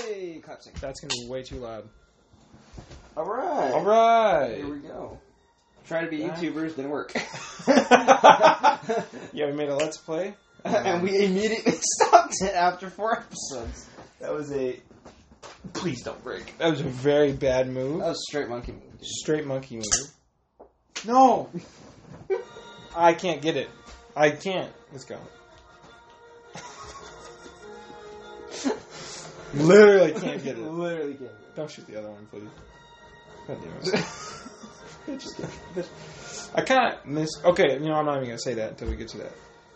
Hey, clapping. That's going to be way too loud. All right. All right. Here we go. Trying to be YouTubers didn't work. Yeah, we made a Let's Play. And we immediately stopped it after 4 episodes. That was a... Please don't break. That was a very bad move. That was straight monkey move. Dude. Straight monkey move. No! I can't get it. I can't. Let's go. Literally can't get it. Literally can't get it. Don't shoot the other one, please. God damn it. Just I kind of miss... Okay, I'm not even going to say that until we get to that.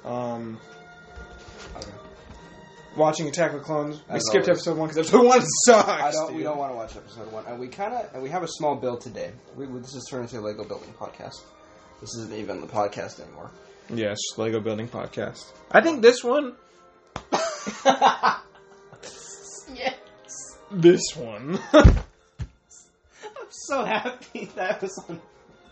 Okay. Watching Attack of the Clones. We As skipped always. episode 1 because episode 1 sucks. We don't want to watch episode 1. And we have a small build today. This is turning into a Lego building podcast. This isn't even the podcast anymore. Yes, Lego building podcast. I think this one... Yes. This one. I'm so happy that was on.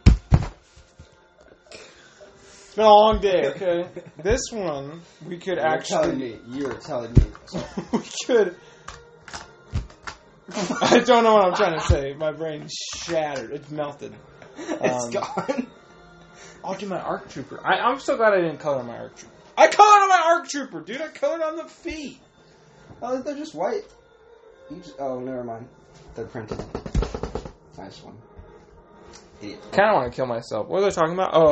It's been a long day, okay? This one, we could You're telling me. we could... I don't know what I'm trying to say. My brain's shattered. It's melted. It's gone. I'll do my ARC Trooper. I'm so glad I didn't color on my ARC Trooper. I colored on my ARC Trooper, dude. I colored on the feet. Oh, they're just white. Oh, never mind. They're printed. Nice one. Idiot. Kind of want to kill myself. What was I talking about?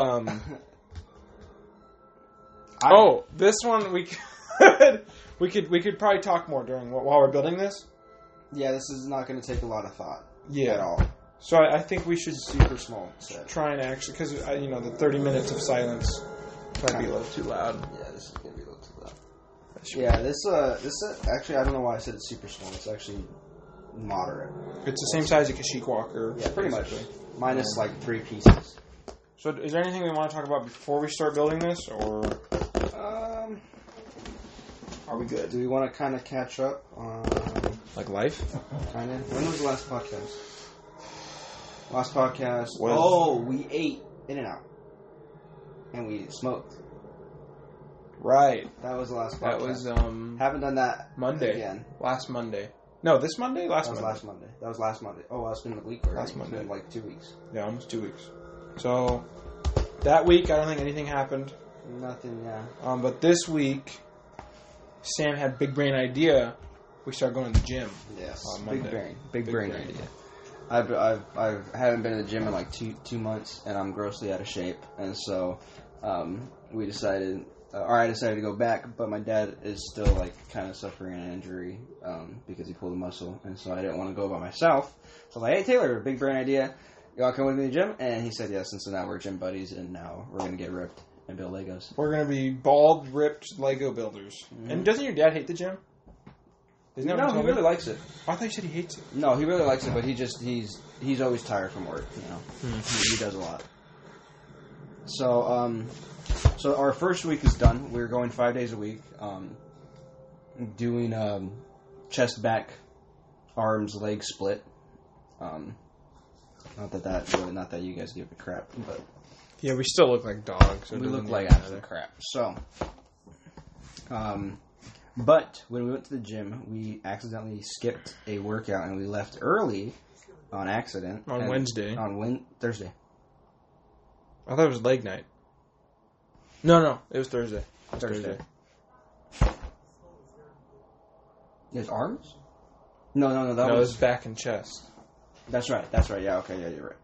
Oh, this one we could probably talk more during while we're building this. Yeah, this is not going to take a lot of thought. Yeah. At all. So I think we should Super small set. try and actually, because the 30 minutes of silence might be a little too loud. Yeah, this is going to be a little too loud. Yeah, this actually, I don't know why I said it's super small. It's actually moderate. It's the same size as a Kashyyyk Walker. Yeah, pretty much. Minus like 3 pieces. So is there anything we want to talk about before we start building this, or are we good? Do we want to kind of catch up on... Like life? Kind of. When was the last podcast? Last podcast... we ate In-N-Out. And we smoked. Right. That was the last podcast. That was, Haven't done that Monday. again. Last Monday. No, this Monday? That was last Monday. Oh, it's been a week already. Last Monday. It's been like 2 weeks. Yeah, almost 2 weeks. So, that week, I don't think anything happened. Nothing, yeah. But this week, Sam had big brain idea. We started going to the gym. Yes. On Monday. Big brain idea. I haven't been to the gym in like 2 months, and I'm grossly out of shape. And so, we decided... I decided to go back, but my dad is still like kind of suffering an injury because he pulled a muscle, and so I didn't want to go by myself. So I was like, "Hey Taylor, big brain idea. You want to come with me to the gym?" And he said yes, and so now we're gym buddies, and now we're gonna get ripped and build Legos. We're going to be bald, ripped Lego builders. Mm-hmm. And doesn't your dad hate the gym? No, he really likes it. I thought you said he hates it. No, he really likes it, but he's always tired from work. He does a lot. So our first week is done. We're going 5 days a week, doing chest, back, arms, leg split. Not that you guys give a crap, but Yeah, we still look like dogs. So we look like absolute crap. So, but when we went to the gym, we accidentally skipped a workout and we left early on accident On Wednesday. Thursday. I thought it was leg night. No, it was Thursday. Thursday. His arms? No. That No, it was was back and chest. That's right. Yeah. Okay. Yeah, you're right.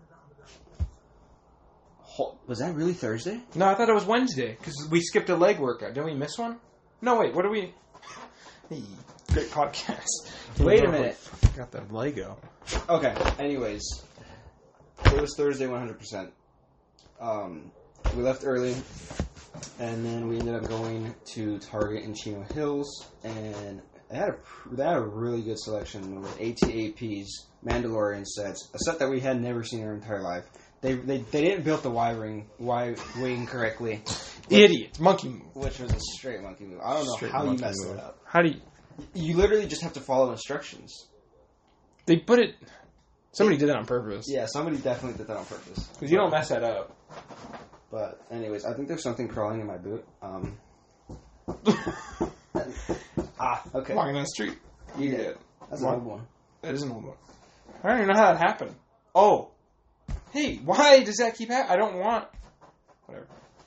Was that really Thursday? No, I thought it was Wednesday because we skipped a leg workout. Didn't we miss one? No, wait. What are we? Hey, great podcast. Wait a minute. Got the Lego. Okay. Anyways, it was Thursday 100%. We left early, and then we ended up going to Target in Chino Hills, and they had a really good selection with AT-APs, Mandalorian sets, a set that we had never seen in our entire life. They didn't build the Y-wing correctly. Idiots. Monkey move. Which was a straight monkey move. I don't know how you messed it up. How do you... You literally just have to follow instructions. They put it... Somebody did that on purpose. Yeah, somebody definitely did that on purpose. Because you don't mess that up. But anyways, I think there's something crawling in my boot. Okay. Walking down the street. You did. That's an old one. That is an old one. I don't even know how that happened. Oh. Hey, why does that keep happening? I don't want... Whatever.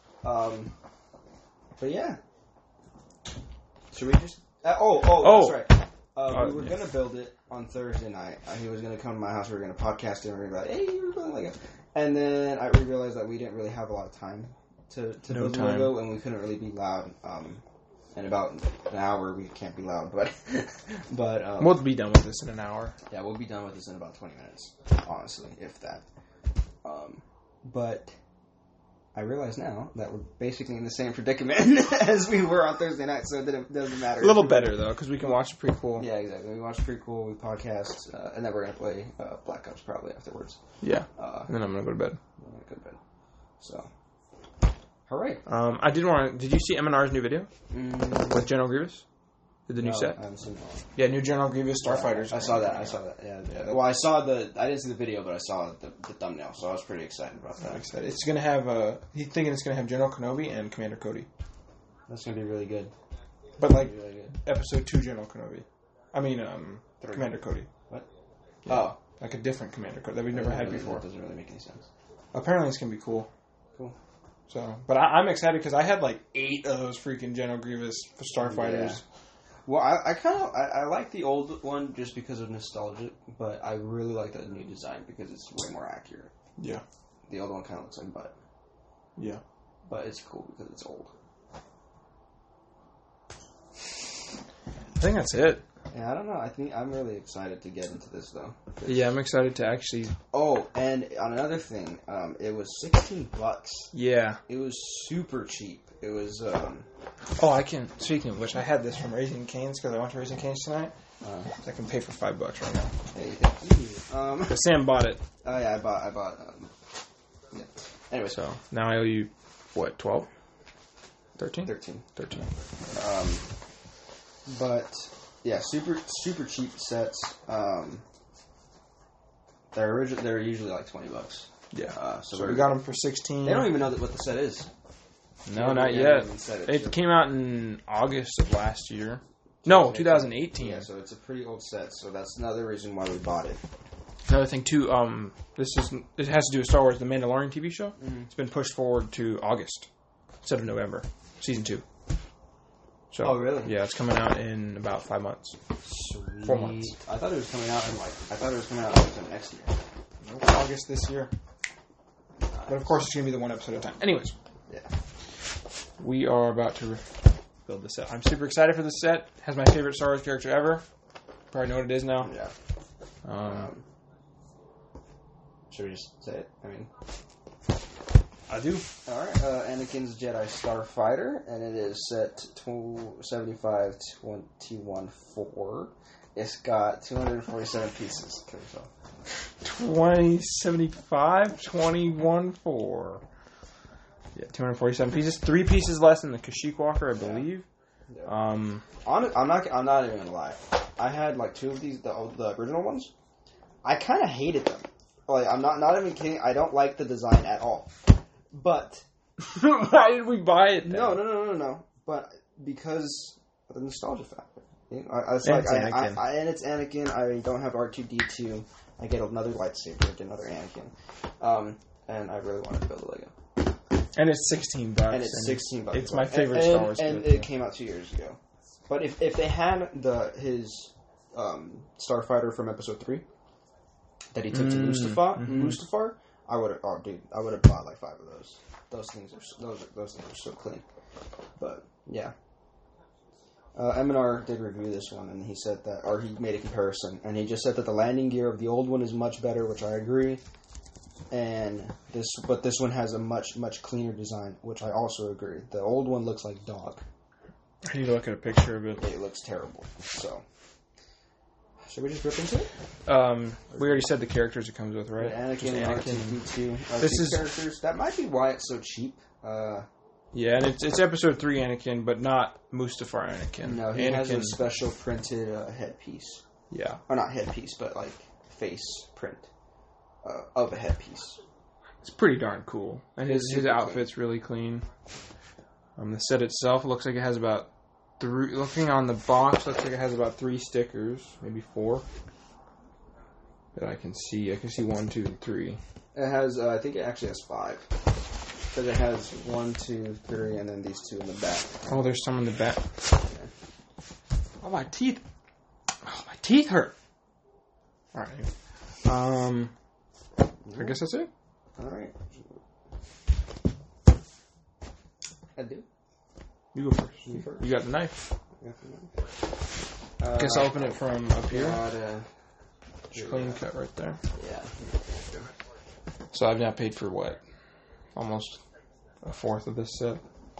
But yeah. Should we just... that's right. We were going to build it on Thursday night. He was going to come to my house. We were going to podcast it. And we were going to be like, hey, you're building Lego. And then we realized that we didn't really have a lot of time to build Lego. And we couldn't really be loud. In about an hour, we can't be loud. But we'll be done with this in an hour. Yeah, we'll be done with this in about 20 minutes. Honestly, if that. But... I realize now that we're basically in the same predicament as we were on Thursday night, so it doesn't matter. A little better, though, because we can watch the prequel. Yeah, exactly. We watch the prequel, we podcast, and then we're going to play Black Ops probably afterwards. Yeah. And then I'm going to go to bed. I'm going to go to bed. So, hooray. I did you see M&R's new video? With General Grievous? The new set? I haven't seen that one. Yeah, new General Grievous Starfighters. I saw that. Yeah. Well, I didn't see the video, but I saw the thumbnail, so I was pretty excited about that. I'm excited. It's going to have, he's thinking it's going to have General Kenobi and Commander Cody. That's going to be really good. But like, really good. Episode 2 General Kenobi. I mean, Commander Cody. What? Yeah. Oh. Like a different Commander Cody that we've never had before. That doesn't really make any sense. Apparently it's going to be cool. Cool. So, but I'm excited because I had like 8 of those freaking General Grievous Starfighters. Yeah. Well, I like the old one just because of nostalgia, but I really like the new design because it's way more accurate. Yeah. The old one kind of looks like butt. Yeah. But it's cool because it's old. I think that's it. Yeah, I don't know. I think I'm really excited to get into this, though. Yeah, I'm excited to actually... Oh, and on another thing, it was $16. Yeah. It was super cheap. It was... Speaking of which, I had this from Raising Cane's because I went to Raising Cane's tonight. I can pay for $5 right now. Hey, thank you. But Sam bought it. Oh, yeah, I bought... yeah. Anyway. So, now I owe you, what, 12? 13? 13. But... Yeah, super cheap sets. They're usually like $20. Yeah. So we got them for 16. They don't even know what the set is. No, not yet. It came out in August of last year. No, 2018. Yeah, so it's a pretty old set. So that's another reason why we bought it. Another thing too. It has to do with Star Wars: The Mandalorian TV show. Mm-hmm. It's been pushed forward to August instead of November, season 2. So, oh, really? Yeah, it's coming out in about 5 months. Sweet. 4 months. I thought it was coming out in next year. Nope, August this year. But of course, it's going to be the one episode at a time. Anyways. Yeah. We are about to build this set. I'm super excited for this set. It has my favorite Star Wars character ever. Probably know what it is now. Yeah. Should we just say it? I mean... I do. Alright, Anakin's Jedi Starfighter, and it is set 75-21-4. It's got 247 pieces. Kill yourself. 21-4. Yeah, 247 pieces. 3 pieces less than the Kashyyyk Walker, I believe. Yeah. I'm not even gonna lie. I had like 2 of these, the original ones. I kind of hated them. Like, I'm not even kidding. I don't like the design at all. But why did we buy it then? No. But because of the nostalgia factor. You know, it's Anakin. I don't have R2-D2. I get another lightsaber. I get another Anakin. And I really wanted to build a Lego. And it's $16. And it's $16. It's my favorite Star Wars. And it came out 2 years ago. But if they had his Starfighter from Episode 3 that he took to Mustafar, I would have bought like 5 of those. Those things are so clean. But yeah, M&R did review this one, and he said that, or he made a comparison, and he just said that the landing gear of the old one is much better, which I agree. But this one has a much cleaner design, which I also agree. The old one looks like dog. I need to look at a picture of it. It looks terrible. So. Should we just rip into it? We already said the characters it comes with, right? Anakin. R2-D2. This is characters. That might be why it's so cheap. Yeah, and it's Episode 3 Anakin, but not Mustafar Anakin. No, he has a special printed headpiece. Yeah. Or not headpiece, but like face print of a headpiece. It's pretty darn cool. And his outfit's really clean. The set itself looks like it has about 3. Looking on the box, looks like it has about 3 stickers, maybe 4. That I can see. I can see 1, 2, and 3. It has, I think it actually has 5. Because it has 1, 2, 3, and then these 2 in the back. Oh, there's some in the back. Okay. Oh, my teeth. Oh, my teeth hurt. Alright. I guess that's it. Alright. I do. You go first. You first. You got the knife. Yeah. Guess I'll open it from up here. Just Clean cut right there. Yeah. So I've now paid for what? Almost a fourth of this set.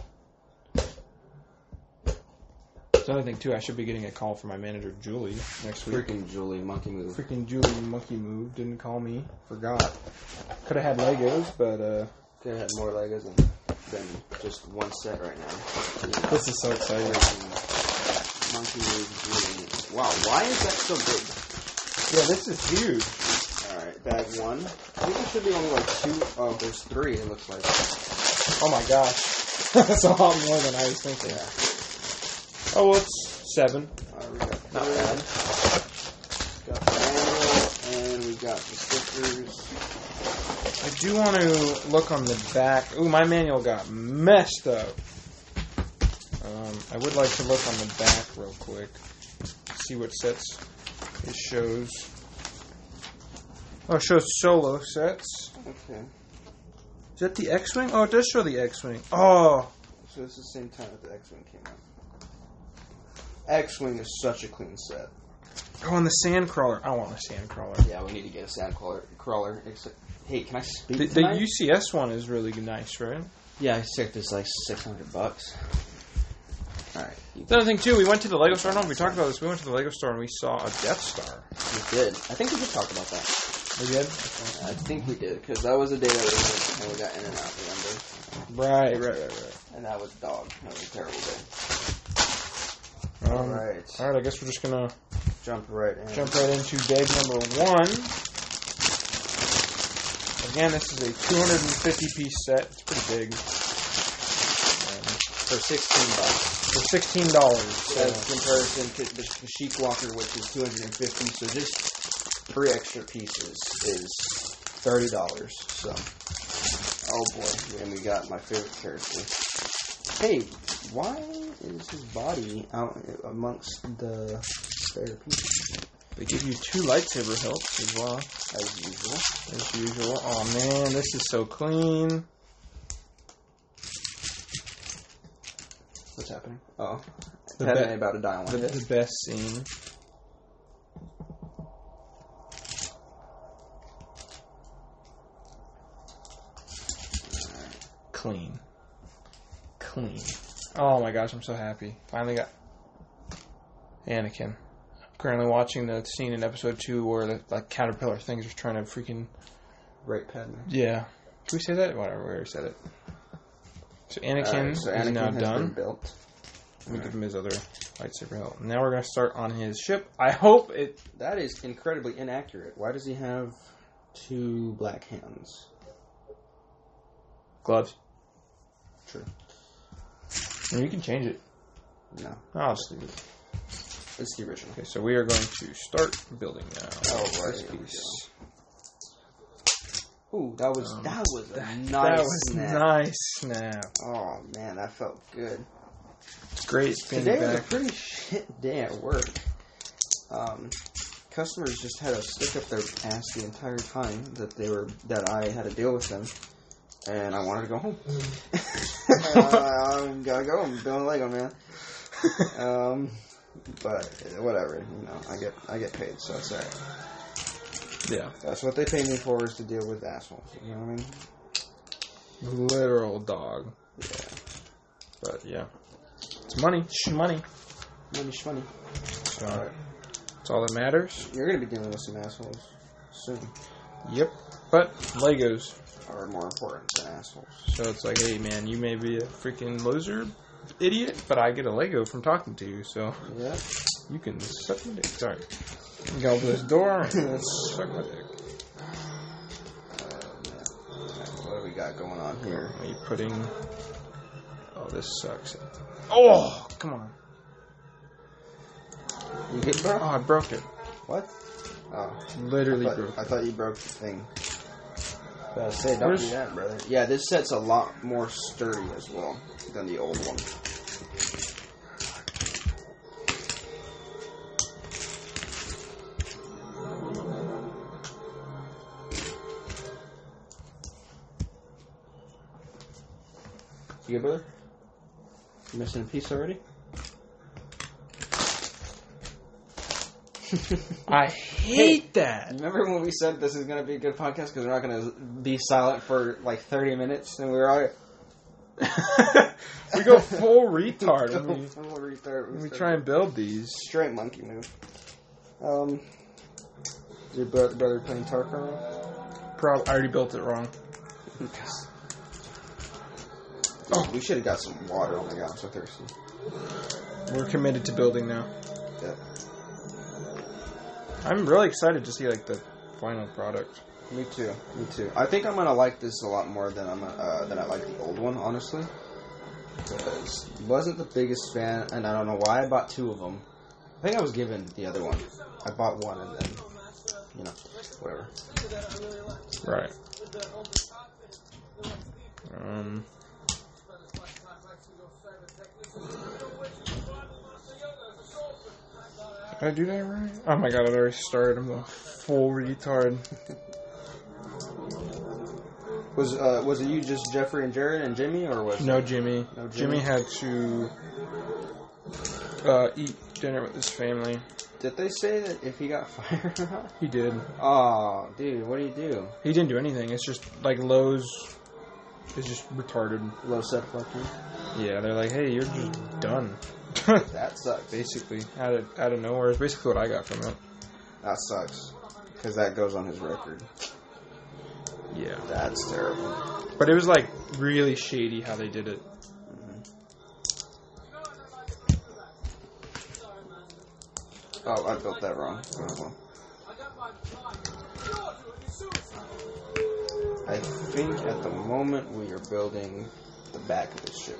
There's another thing too. I should be getting a call from my manager Julie next week. Freaking Julie, monkey move. Freaking Julie, monkey move. Didn't call me. Forgot. Could have had Legos, but Could have had more Legos than just one set right now. Yeah. This is so exciting. Monkey move Julie. Wow, why is that so big? Yeah, this is huge. Alright, bag 1. I think there should be only like 2. Oh, there's 3, it looks like. Oh my gosh. That's a lot more than I was thinking. Yeah. Oh, well, it's 7. We got Not bad. Got the manual, and we got the stickers. I do want to look on the back. Ooh, my manual got messed up. I would like to look on the back real quick. See what sets it shows. Oh, it shows solo sets. Okay. Is that the X-Wing? Oh, it does show the X-Wing. Oh. So it's the same time that the X-Wing came out. X-Wing is such a clean set. Oh, and the Sandcrawler. I want a Sandcrawler. Yeah, we need to get a Sandcrawler. Hey, can I speak The tonight? UCS one is really nice, right? Yeah, I said it's like $600. Alright. The other thing, too, we went to the Lego store. I don't know if we talked about this. We went to the Lego store and we saw a Death Star. We did. I think we did talk about that. We did? I think we did, because that was the day that we went and we got in and out, remember? Right. And that was dog. That was a terrible day. Alright, I guess we're just going to jump right into bag number 1. Again, this is a 250-piece set. It's pretty big. for $16. For $16. As comparison to the Kashyyyk Walker, which is $250. So just 3 extra pieces is $30. So, oh boy, and we got my favorite character. Hey, why is his body out amongst the spare pieces? They give you 2 lightsaber hilts as well. As usual. Oh man, this is so clean. What's happening? Oh, The Padme about to die on one hit. The best scene. Clean. Oh my gosh, I'm so happy. Finally got Anakin. Currently watching the scene in episode 2 where the caterpillar things are trying to freaking Rape Padme. Yeah. Can we say that? Whatever, we already said it. So Anakin is now has done. been built. Let me give him his other lightsaber hilt. Now we're going to start on his ship. I hope it... That is incredibly inaccurate. Why does he have 2 black hands? Gloves. True. And you can change it. No. I'll just leave it. It's the original. Okay, so we are going to start building now. Oh, right. This piece. Ooh, that was a nice That was snap. nice snap. Oh man, that felt good. It's great being Today was a back. pretty shit day at work. Customers just had to stick up their ass the entire time that I had to deal with them, and I wanted to go home. I gotta go. I'm building Lego, man. But whatever, I get paid, so it's alright. Yeah. That's what they pay me for, is to deal with assholes. You know what I mean? Literal dog. Yeah. But yeah. It's money. Money. Money. So Alright. that's all that matters. You're gonna be dealing with some assholes soon. Yep. But Legos. Are more important than assholes. So it's like, hey man, you may be a freaking loser, idiot, but I get a Lego from talking to you, so Yeah. you can suck my dick. Sorry. You can open this door and suck my dick. What do we got going on here? Are you putting... Oh, this sucks. Oh, come on. You good, bro? Oh, I broke it. What? Oh. Literally broke I it. thought you broke the thing. I say, don't do that, brother. Yeah, this set's a lot more sturdy as well than the old one. You good, brother? You missing a piece already? I hate that. Remember when we said this is going to be a good podcast because we're not going to be silent for like 30 minutes and we were all... We go full retard when we try and build these. Straight monkey move. Is your brother playing Tarkov? I already built it wrong. Oh, we should have got some water. Oh my god, I'm so thirsty. We're committed to building now. Yep. I'm really excited to see like the final product. Me too. I think I'm gonna like this a lot more than I like the old one, honestly. Because I wasn't the biggest fan, and I don't know why I bought 2 of them. I think I was given the other one. I bought one, and then whatever. Right. Did I do that right? Oh my god, I already started. I'm a full retard. Was it you, just Jeffrey and Jared and Jimmy, or was No Jimmy. No Jimmy had to eat dinner with his family. Did they say that if he got fired or not? He did. Oh, dude, what do you do? He didn't do anything. It's just like Lowe's is just retarded. Low set fucking. Yeah, they're like, hey, you're just done. That sucks. Basically, out of nowhere is basically what I got from it. That sucks. Because that goes on his record. Yeah. That's terrible. But it was like really shady how they did it. Oh, I built that wrong. I think at the moment we are building the back of the ship.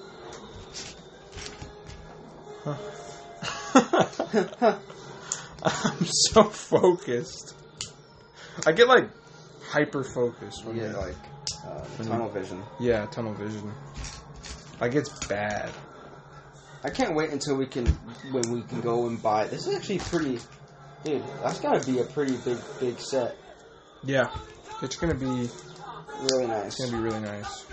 I'm so focused. I get like hyper focused when You get like tunnel vision. Yeah, tunnel vision. Like it's bad. I can't wait until when we can go and buy. This is actually pretty, dude. That's gotta be a pretty big set. Yeah, it's gonna be really nice. It's gonna be really nice.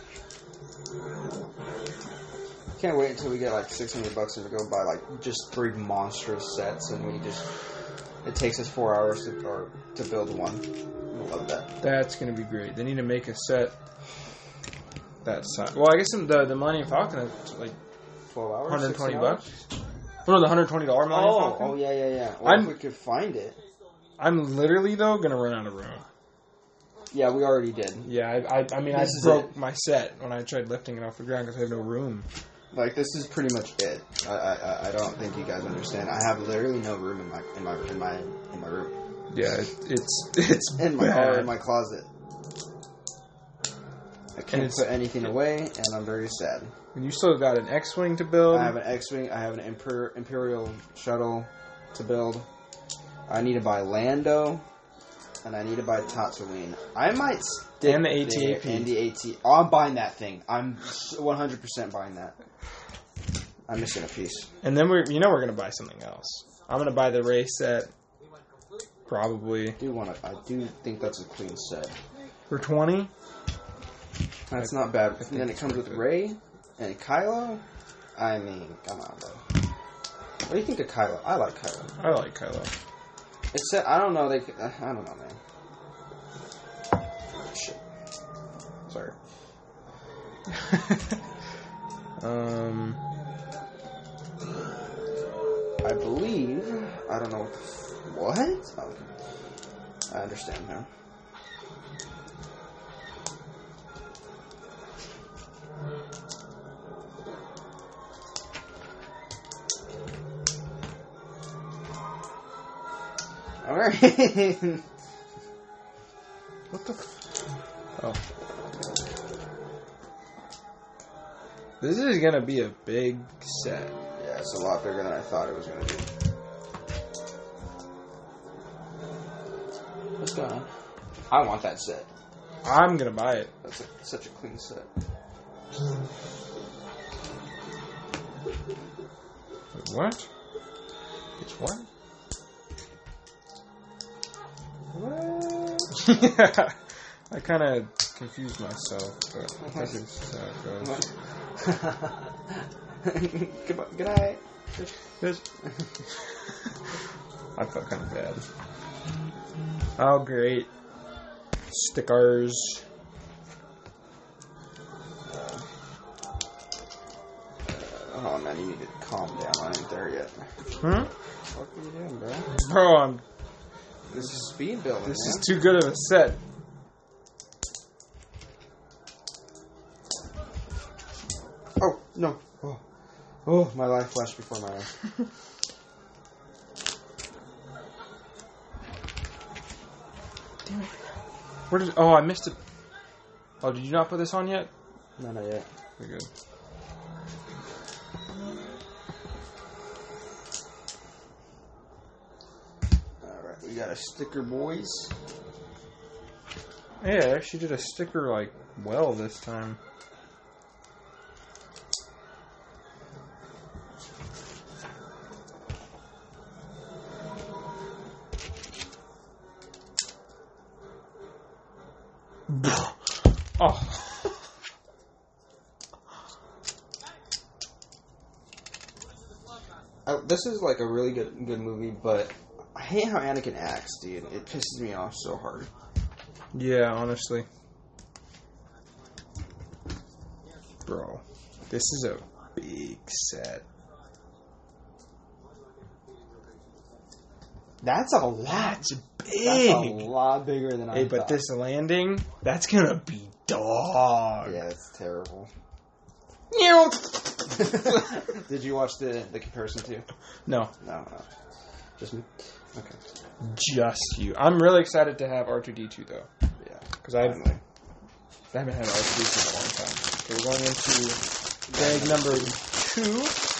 Can't wait until we get like $600 and we go buy like just 3 monstrous sets, and it takes us 4 hours to build one. I love that. That's gonna be great. They need to make a set that size. Well, I guess in the Millennium Falcon is like 12 hours. $120. 60 hours? Well, no, the $120 Millennium Falcon. Oh yeah. Well, if we could find it. I'm literally though gonna run out of room. Yeah, we already did. Yeah, I mean, I broke my set when I tried lifting it off the ground because I have no room. Like, this is pretty much it. I don't think you guys understand. I have literally no room in my room. Yeah, it's in my bad. in my closet. I can't put anything away, and I'm very sad. And you still got an X-wing to build. I have an X-wing. I have an Imperial shuttle to build. I need to buy Lando. And I need to buy Tatooine. I might stick and the AT-AT. And the AT. Oh, I'm buying that thing. I'm 100% buying that. I'm missing a piece. And then we're gonna buy something else. I'm gonna buy the Rey set. Probably. I do think that's a clean set. For 20? That's not bad. And then it comes with Rey and Kylo. I mean, come on, bro. What do you think of Kylo? I like Kylo. I like Kylo. It's I don't know. I don't know, man. Shit. Sorry. I believe. I don't know what. Oh, I understand now. Alright. What the Oh. This is gonna be a big set. Yeah, it's a lot bigger than I thought it was gonna be. it's gone. I want that set. I'm gonna buy it. That's such a clean set. Wait, what? It's what? What? Yeah, I kind of confused myself, but I think it's how it goes. Good night. I felt kind of bad. Oh, great. Stickers. Oh man, you need to calm down. I ain't there yet. Huh? What are you doing, bro? Bro, This is speed building. this man. is too good of a set. Oh no! Oh, my life flashed before my eyes. Damn it. Where did? Oh, I missed it. Oh, did you not put this on yet? No, not yet. Very good. Alright, we got a sticker, boys. Yeah, I actually did a sticker like well this time. Oh. This is like a really good movie, but I hate how Anakin acts, dude. It pisses me off so hard. Yeah, honestly. Bro, this is a big set. That's a lot. That's big. That's a lot bigger than I Hey, thought. but this landing, that's gonna be dog. Yeah, it's terrible. No. Did you watch the comparison too? No, No. Just me? Okay. just you. I'm really excited to have R2D2 though, Yeah. because I Finally. haven't had R2D2 in a long time. So we're going into bag number 2.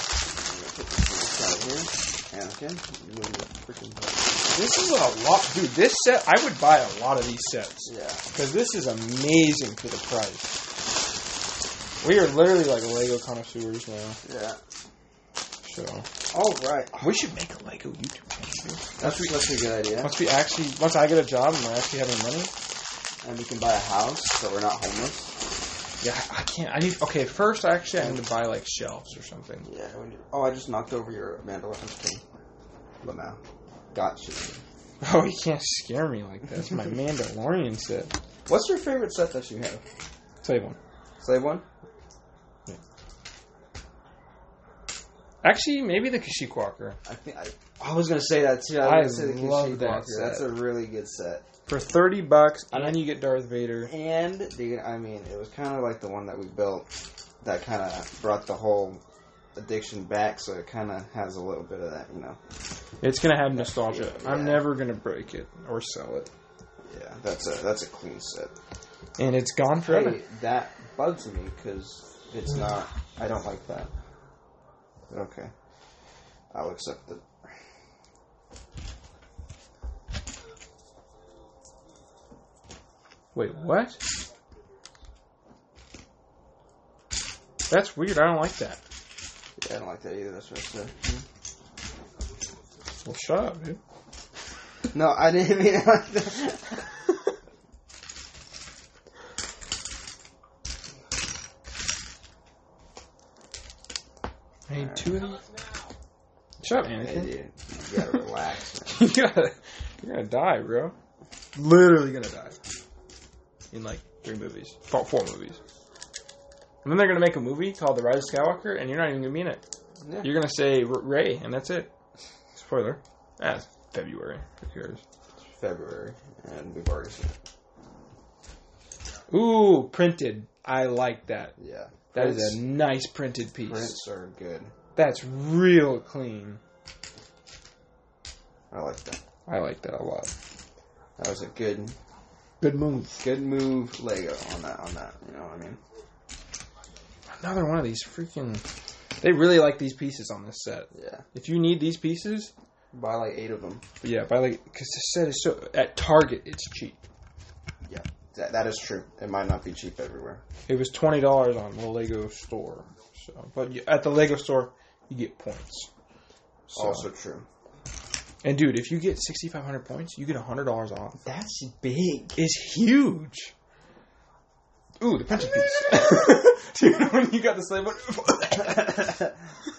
Right here. Anakin. Move the freaking button. This is a lot, dude. This set, I would buy a lot of these sets Yeah. because this is amazing for the price. We are literally like Lego connoisseurs now. Yeah. So All right. we should make a Lego YouTube channel. Dude. That's a good idea. Once I get a job and we're actually having money. And we can buy a house so we're not homeless. Yeah, I can't. Okay, first I need to buy like shelves or something. Yeah. Oh, I just knocked over your Mandalorian thing. Lamau. Gotcha. Oh, you can't scare me like that. It's my Mandalorian set. What's your favorite set that you have? Save one. Slave one? Actually, maybe the Kashyyyk Walker. I was gonna say that too. I was gonna say the love Kashyyyk that Walker. set. That's a really good set. For $30, and then you get Darth Vader. And dude, I mean, it was kind of like the one that we built that kind of brought the whole addiction back. So it kind of has a little bit of that, you know. It's gonna have nostalgia. Yeah. I'm never gonna break it or sell it, Yeah, that's a clean set. and it's gone forever. Hey, that bugs me because it's not. I don't like that. Okay, I'll accept it. Wait, what? That's weird. I don't like that. Yeah, I don't like that either. That's what I said. Well, shut up, dude. No, I didn't mean it like that. I need 2 of these. Shut up, Hey, Anakin. dude, you gotta relax, man. You're gonna die, bro. Literally gonna die. In like 3 movies. 4 movies. And then they're gonna make a movie called The Rise of Skywalker, and you're not even gonna be in it. Yeah. You're gonna say Rey, and that's it. Spoiler. That's February. Who cares? February, and we've already seen it. Ooh, printed. I like that. Yeah. That is a nice printed piece. Prints are good. That's real clean. I like that. I like that a lot. That was a good move. Good move, Lego, on that. You know what I mean? Another one of these freaking... They really like these pieces on this set. Yeah. If you need these pieces, Buy like 8 of them. But yeah, because the set is so at Target it's cheap. Yeah, that is true. It might not be cheap everywhere. It was $20 on the Lego store. So, but at the Lego store you get points. So. Also true. And dude, if you get 6,500 points, you get $100 off. That's big. It's huge. Ooh, the pension piece. Dude, when you got the slave button.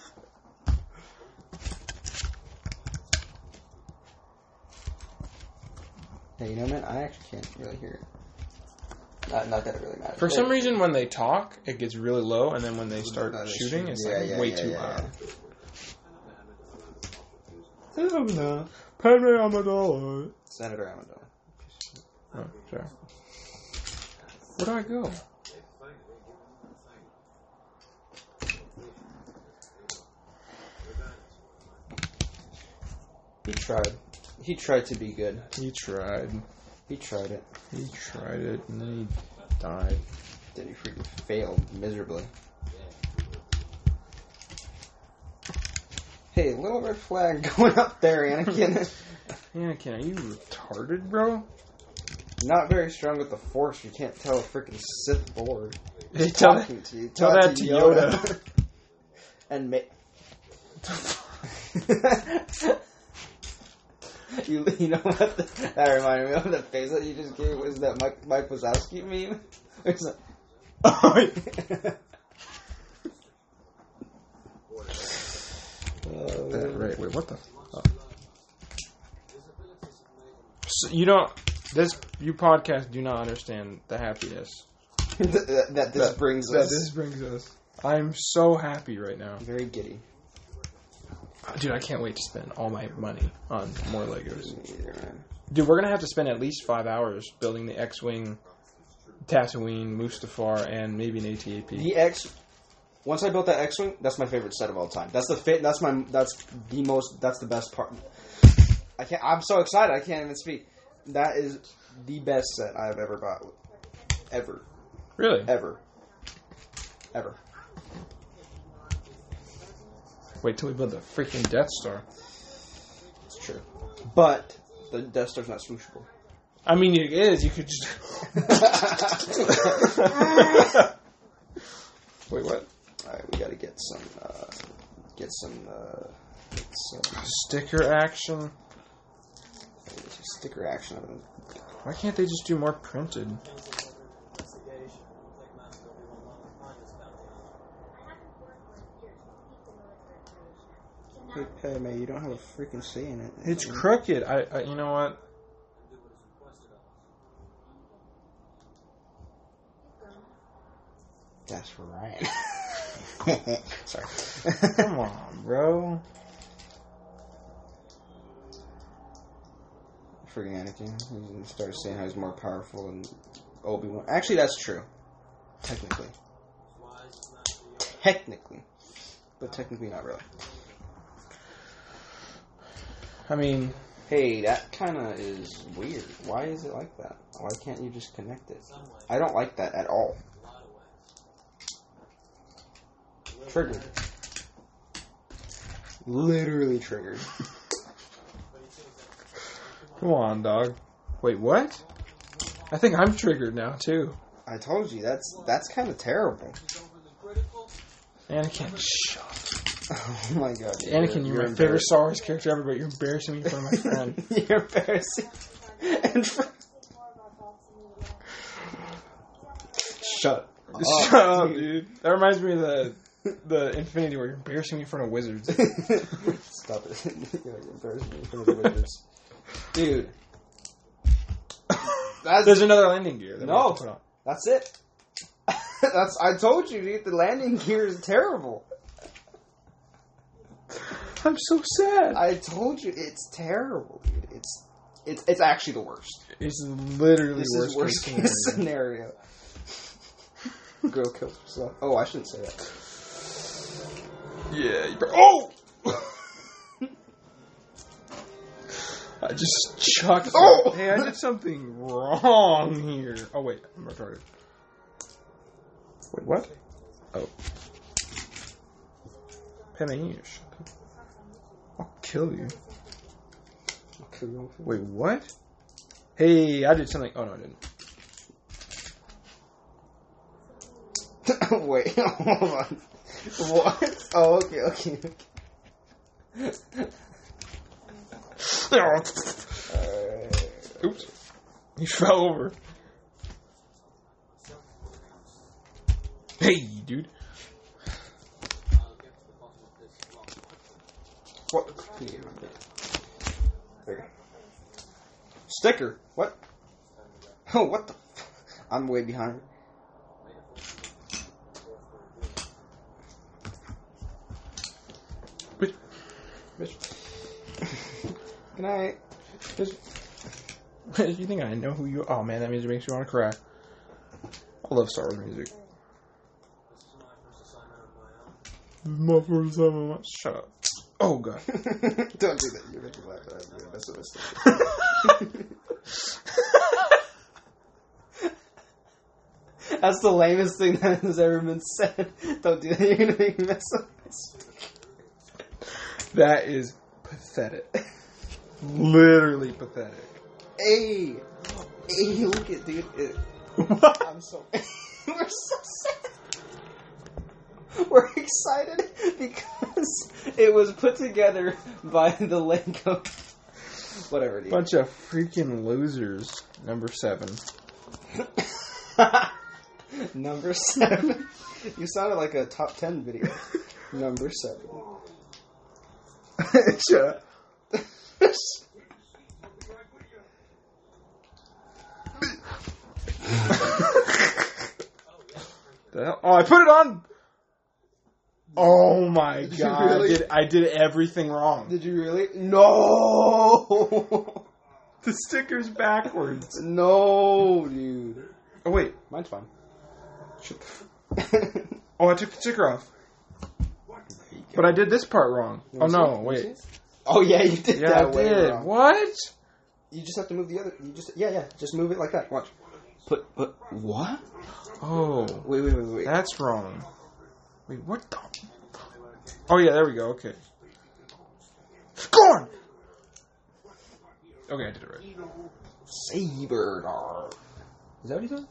Hey, you know, man, I actually can't really hear it. Not that it really matters. For some reason, when they talk, it gets really low, and then when they start shooting, it's way too loud. Padme Amidala. Senator Amidala. Oh, sorry. Where do I go? He tried. He tried to be good. He tried. He tried it. He tried it, and then he died. Then he freaking failed miserably. Hey, little red flag going up there, Anakin. Anakin, are you retarded, bro? Not very strong with the Force. You can't tell a freaking Sith Lord. Hey, He's talking to you. Tell that to Yoda. And you know what? That reminded me of the face that you just gave. Was that Mike Wazowski meme? It's like, right. Wait, what the? Oh. So you podcast do not understand the happiness that this brings us. That this brings us. I'm so happy right now. Very giddy. Dude, I can't wait to spend all my money on more Legos. Me either, man. Dude, we're going to have to spend at least 5 hours building the X-Wing, Tatooine, Mustafar, and maybe an AT-AT. Once I built that X-Wing, that's my favorite set of all time. That's the best part. I'm so excited, I can't even speak. That is the best set I've ever bought. Ever. Really? Ever. Wait till we build the freaking Death Star. It's true. But the Death Star's not swooshable. I mean, it is. You could just... Wait, what? Alright, we gotta get some sticker action. Sticker action of them. Why can't they just do more printed? Hey, Padme, you don't have a freaking say in it. It's crooked. I you know what? That's right. Sorry. Come on, bro. Freaking Anakin. He started saying how he's more powerful than Obi-Wan. Actually, that's true. Technically. But technically not really. I mean... Hey, that kind of is weird. Why is it like that? Why can't you just connect it? I don't like that at all. Triggered. Literally triggered. Come on, dog. Wait, what? I think I'm triggered now, too. I told you, that's kind of terrible. Anakin, shut up. Oh my god. Anakin, you're my favorite Star Wars character ever, but you're embarrassing me in front of my friend. You're embarrassing. Shut up. Shut up, dude. That reminds me of the Infinity War. You're embarrassing me in front of wizards. Stop it. You're embarrassing me in front of the wizards. Dude. There's another landing gear. No. That's it. I told you, dude. The landing gear is terrible. I'm so sad. I told you, it's terrible, dude. It's actually the worst. It's literally the worst case scenario. Girl kills herself. Oh, I shouldn't say that. Yeah. Oh! I just chucked. Oh! Hey, I did something wrong here. Oh wait, I'm retarded. Wait, what? Oh. Penny, you shut up. I'll kill you. Wait, what? Hey, I did something. Oh, no, I didn't. Wait, hold on. What? Oh, okay. Oops. He fell over. Hey, dude. What? There you go. Sticker. What? Oh, what the? I'm way behind. Bitch. Good night. You think I know who you are? Oh, man, that music makes me want to cry. I love Star Wars music. This is my first time in my... Shut up. Oh, God. Don't do that. You're making me laugh. That's what That's the lamest thing that has ever been said. Don't do that. You're going to make me mess up. That is pathetic. Literally pathetic. Hey, look at dude. What? I'm so. We're so sad. We're excited because it was put together by the Lego. Whatever, dude. Bunch of freaking losers. Number 7. Number 7. You sounded like a top 10 video. Number 7. Shut up. Oh, I put it on. Oh my god! Really? I did everything wrong. Did you really? No. The sticker's backwards. No, dude. Oh wait, Mine's fine. oh, I took the sticker off. But I did this part wrong. Oh no, wait. Oh yeah, you did Yeah, that I way did. wrong. What? You just have to move the other. You just just move it like that. Watch. Put what? Oh, Wait. that's wrong. Wait, what the? Oh yeah, there we go. Okay. Go on. Okay, I did it right. Saber. Is that what he said?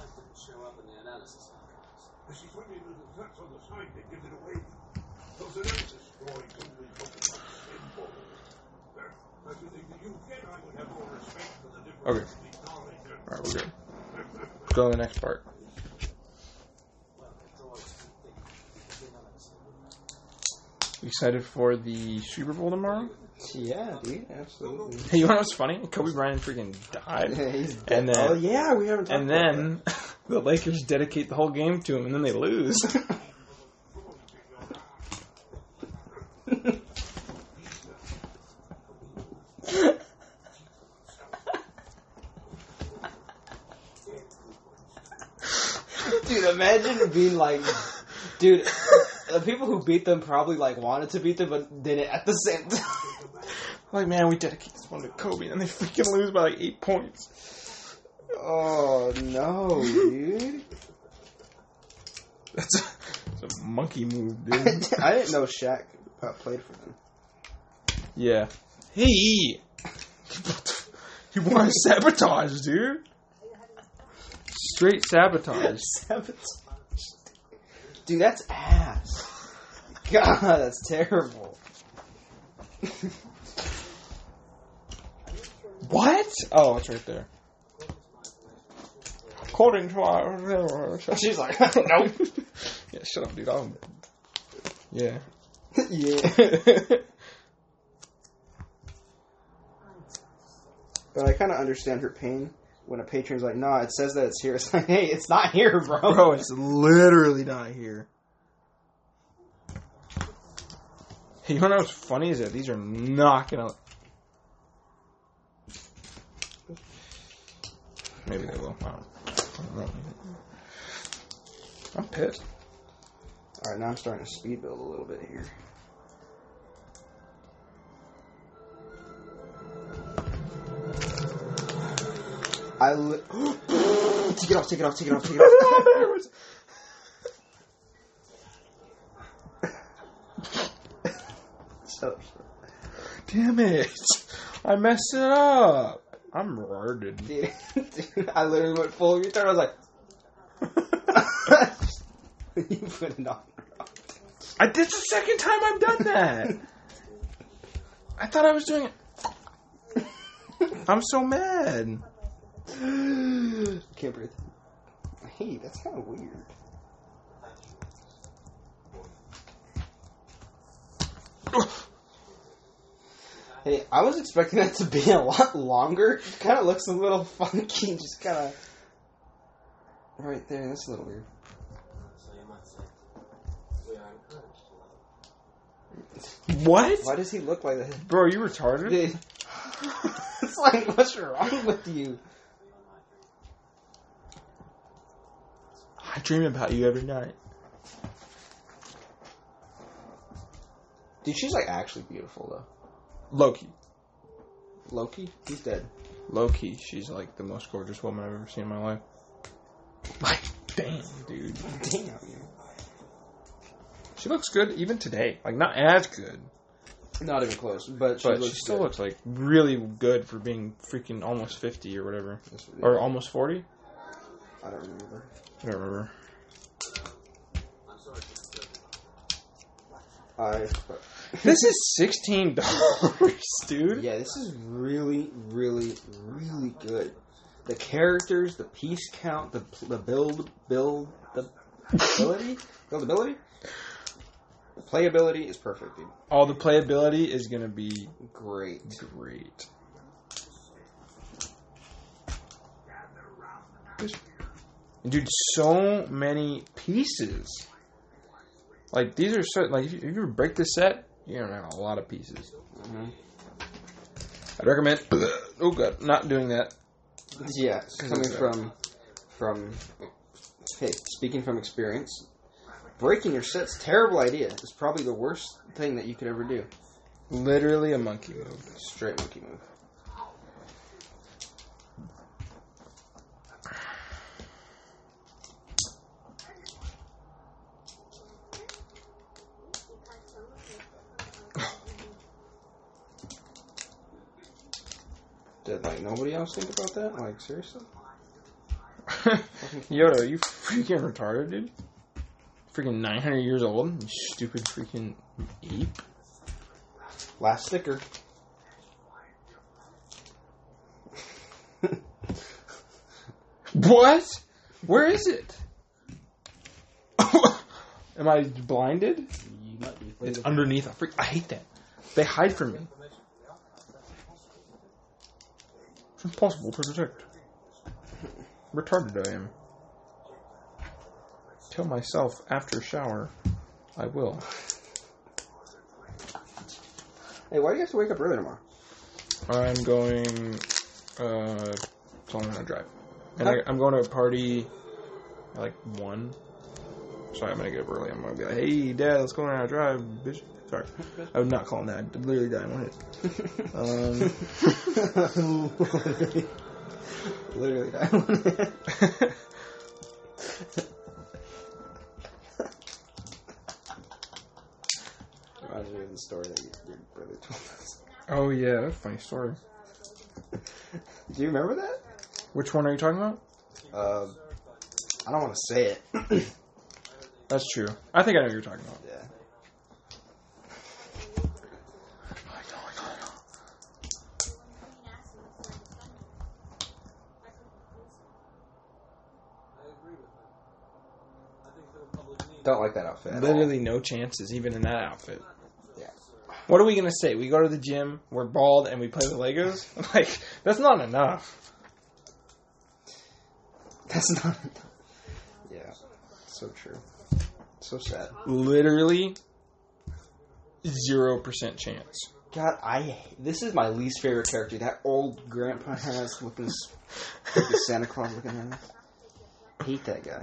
Okay. Alright, we're good. Let's go to the next part. You excited for the Super Bowl tomorrow? Yeah, dude, absolutely. Hey, you know what's funny? Kobe Bryant freaking died. Yeah, he's dead. And then, oh yeah, we haven't talked and about then the Lakers dedicate the whole game to him, and then they lose. Dude, imagine being like, dude, the people who beat them probably like wanted to beat them, but didn't at the same time. Like, man, we dedicate this one to Kobe, and they freaking lose by like 8 points. Oh no, dude! That's a monkey move, dude. I didn't know Shaq played for them. Yeah. Hey! You want to sabotage, dude? Straight sabotage. Sabotage. Dude, that's ass. God, that's terrible. What? Oh, it's right there. According to our... She's like, nope. Yeah, shut up, dude. Yeah. Yeah. But I kind of understand her pain when a patron's like, nah, it says that it's here. It's like, hey, it's not here, bro. Bro, it's literally not here. Hey, you know what's funny is that these are not gonna... Maybe they will. I don't know. I'm pissed. Alright, now I'm starting to speed build a little bit here. Take it off. Shut up. Damn it. I messed it up. I'm retarded. Dude, I literally went full retard. I was like, you put it on. This is the second time I've done that. I thought I was doing it. I'm so mad. Can't breathe. Hey, that's kind of weird. Hey, I was expecting that to be a lot longer. It kind of looks a little funky. Just kind of right there. That's a little weird. What? Why does he look like that? Bro, are you retarded? Dude. It's like, what's wrong with you? I dream about you every night. Dude, she's like actually beautiful though. Loki. Loki? He's dead. Loki, she's like the most gorgeous woman I've ever seen in my life. Like, damn, dude. Damn. She looks good even today. Like, not as good. Not even close, but she still looks like really good for being freaking almost 50 or whatever. Or almost 40? I don't remember. I don't remember. This is $16, dude. Yeah, this is really, really, really good. The characters, the piece count, the buildability, buildability. The playability is perfect, dude. All the playability is gonna be Great. Dude, so many pieces. Like, these are so... Like, if you break this set, you're gonna have a lot of pieces. Mm-hmm. I'd recommend... Oh, God. Not doing that. Yeah, coming from... Hey, speaking from experience, breaking your set's a terrible idea. It's probably the worst thing that you could ever do. Literally a monkey move. Straight monkey move. Did, like, nobody else think about that? Like, seriously? Yoda, are you freaking retarded, dude? Freaking 900 years old? You stupid freaking ape. Last sticker. What? Where is it? Am I blinded? You might be. It's underneath. I hate that. They hide from me. It's impossible to detect. Retarded I am. Tell myself after shower, I will. Hey, why do you have to wake up early tomorrow? I'm going, Solomon Drive. And I'm going to a party at like 1. So I'm going to get up early. I'm going to be like, hey, Dad, let's go on a drive, bitch. Sorry. I would not call him that. I'd literally die in one hit. Literally die in one hit. Reminds me of the story that your brother told us. Oh, yeah, that's a funny story. Do you remember that? Which one are you talking about? I don't want to say it. That's true. I think I know what you're talking about. Yeah. Don't like that outfit. Literally no chances, even in that outfit. Yeah. What are we gonna say? We go to the gym, we're bald, and we play with Legos? Like, that's not enough. That's not enough. Yeah. So true. So sad. Literally 0% chance. God, this is my least favorite character. That old grandpa has with his Santa Claus looking at him. I hate that guy.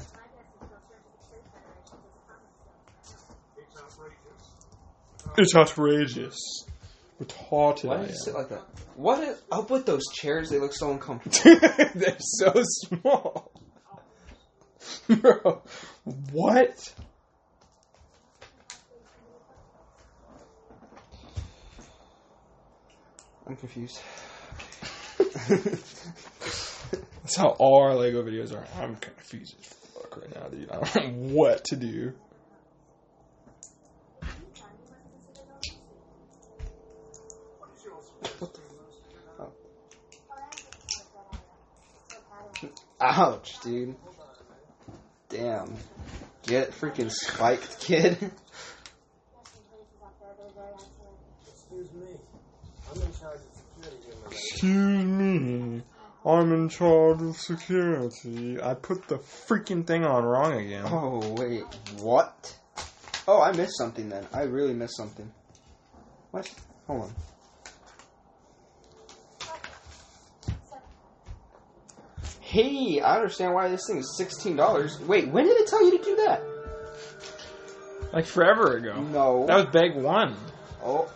It's outrageous. Retarded. Why did you sit like that? What is up with those chairs? They look so uncomfortable. They're so small. Bro, what? I'm confused. That's how all our Lego videos are. I'm confused as fuck right now, dude. I don't know what to do. Oh. Ouch, dude. Damn. Get freaking spiked, kid. Excuse me. I'm in charge of security here, my lady. Excuse me. I'm in charge of security. I put the freaking thing on wrong again. Oh, wait. What? Oh, I missed something then. I really missed something. What? Hold on. Hey, I understand why this thing is $16. Wait, when did it tell you to do that? Like forever ago. No. That was bag 1. Oh.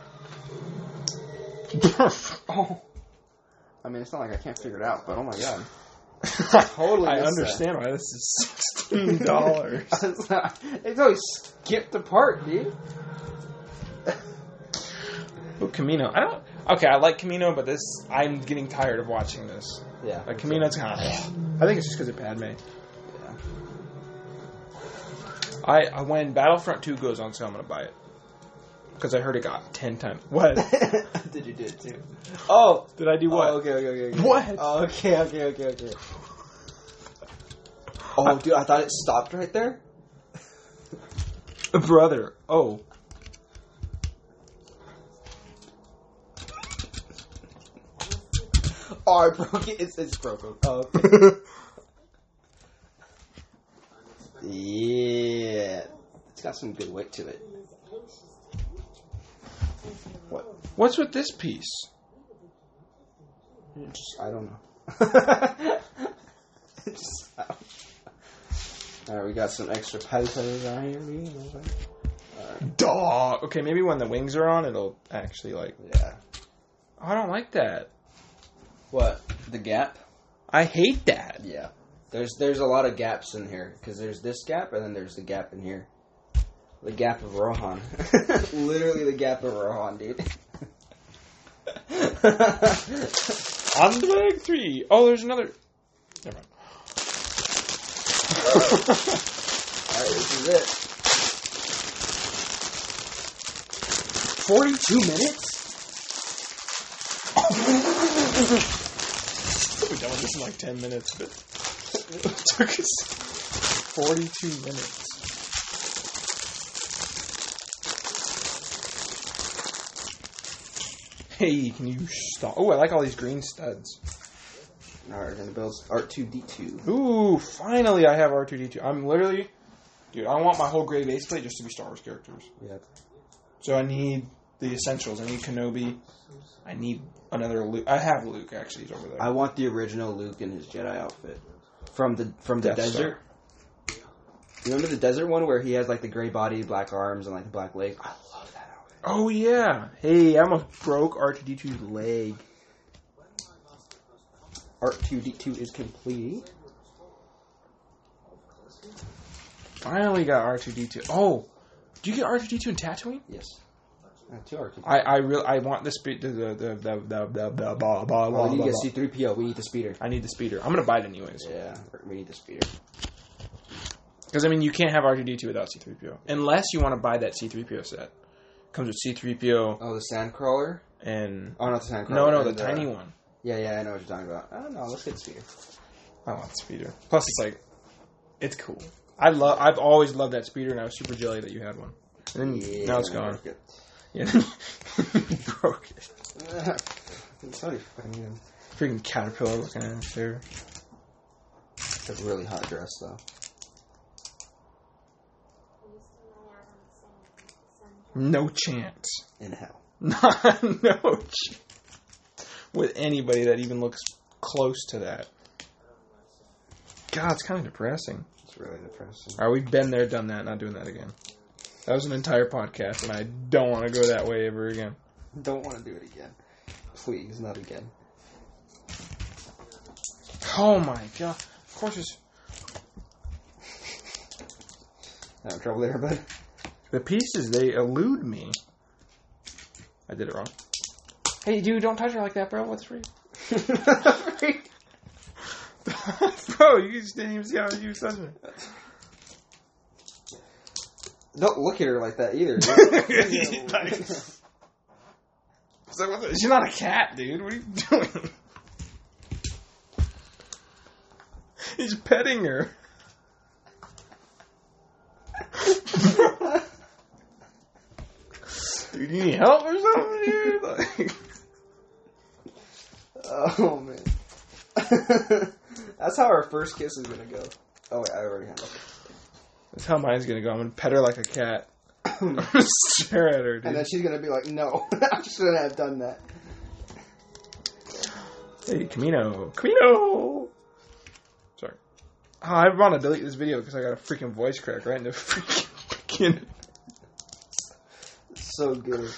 Oh. I mean, it's not like I can't figure it out, but oh my god. Totally I missed understand why this is $16. It's always skipped a part, dude. Ooh, Camino. Okay, I like Camino, but I'm getting tired of watching this. Yeah. Like, Camino's kind of... I think it's just because of Padme. Yeah. When Battlefront 2 goes on sale, I'm going to buy it. Because I heard it got 10 times... What? Did you do it too? Oh! Did I do what? Oh, okay. What? Oh, okay. Oh, dude, I thought it stopped right there. Brother. Oh. Oh, I broke it. It's broke. Oh, okay. Yeah. It's got some good weight to it. What? What's with this piece? I don't know. Alright, we got some extra potatoes on here. Alright. Dog. Okay, maybe when the wings are on, it'll actually, like... Yeah. Oh, I don't like that. What? The gap? I hate that. Yeah. There's a lot of gaps in here. Because there's this gap, and then there's the gap in here. The gap of Rohan. Literally the gap of Rohan, dude. On the bag 3. Oh, there's another... Never mind. Alright, this is it. 42 minutes? We're done with this in like 10 minutes, but it took us 42 minutes. Hey, can you stop? Oh, I like all these green studs. Alright, we're gonna build R2-D2. Ooh, finally I have R2-D2. I'm literally... Dude, I want my whole gray base plate just to be Star Wars characters. Yep. So I need the essentials. I need Kenobi. I need another Luke. I have Luke, actually. He's over there. I want the original Luke in his Jedi outfit. From the Death desert. You remember the desert one where he has like the gray body, black arms, and like the black legs? I love that outfit. Oh, yeah. Hey, I almost broke R2-D2's leg. R2-D2 is complete. Finally got R2-D2. Oh, do you get R2-D2 in Tatooine? Yes. I have 2 R2-D2. I want the speed. Oh, we need to get C-3PO. We need the speeder. I need the speeder. I'm gonna buy it anyways. Yeah, we need the speeder. Because I mean, you can't have R2-D2 without C-3PO, unless you want to buy that C-3PO set. Comes with C-3PO. Oh, the Sandcrawler? And oh, not the Sandcrawler. No, the tiny one. Yeah, I know what you're talking about. I don't know. Let's get the speeder. I want the speeder. Plus, it's like, it's cool. I've always loved that speeder, and I was super jelly that you had one. And then now it's gone. Yeah, you broke it. It's already funny. Freaking caterpillar looking at it there. It's a really hot dress, though. No chance. In hell. No chance. With anybody that even looks close to that. God, it's kind of depressing. It's really depressing. Alright, we've been there, done that, not doing that again. That was an entire podcast, and I don't want to go that way ever again. Don't want to do it again. Please, not again. Oh my god. Of course it's... Having trouble there, bud? The pieces, they elude me. I did it wrong. Hey, dude, don't touch her like that, bro. What's free? Bro, you just didn't even see how you was touching her. Don't look at her like that either. She's not a cat, dude. What are you doing? He's petting her. Dude, you need help or something, dude? Like... Oh, man. That's how our first kiss is going to go. Oh, wait, I already have it. That's how mine's gonna go. I'm gonna pet her like a cat. I'm gonna stare at her, dude. And then she's going to be like, no, I shouldn't have done that. Hey, Camino. Camino! Sorry. Oh, I want to delete this video because I got a freaking voice crack right in the freaking beginning. So good.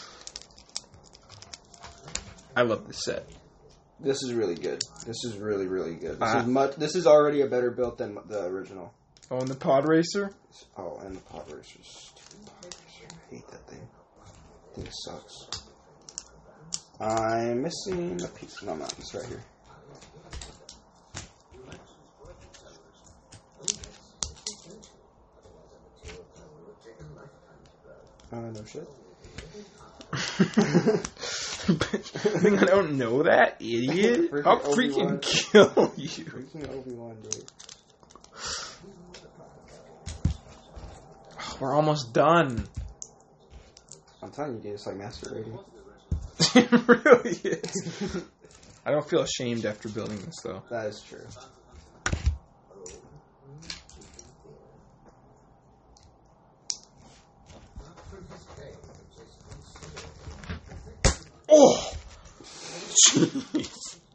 I love this set. This is really good. This is really, really good. This is already a better build than the original. Oh, and the pod racer? Oh, and the pod racer. Stupid pod racer. I hate that thing. That thing sucks. I'm missing a piece. No, I'm not. It's right here. No shit. I think I don't know that, idiot. I'll freaking kill you. Freaking Obi-Wan, dude. We're almost done. I'm telling you, dude, it's like masturbating. It really is. I don't feel ashamed after building this, though. That is true. Oh! Jeez.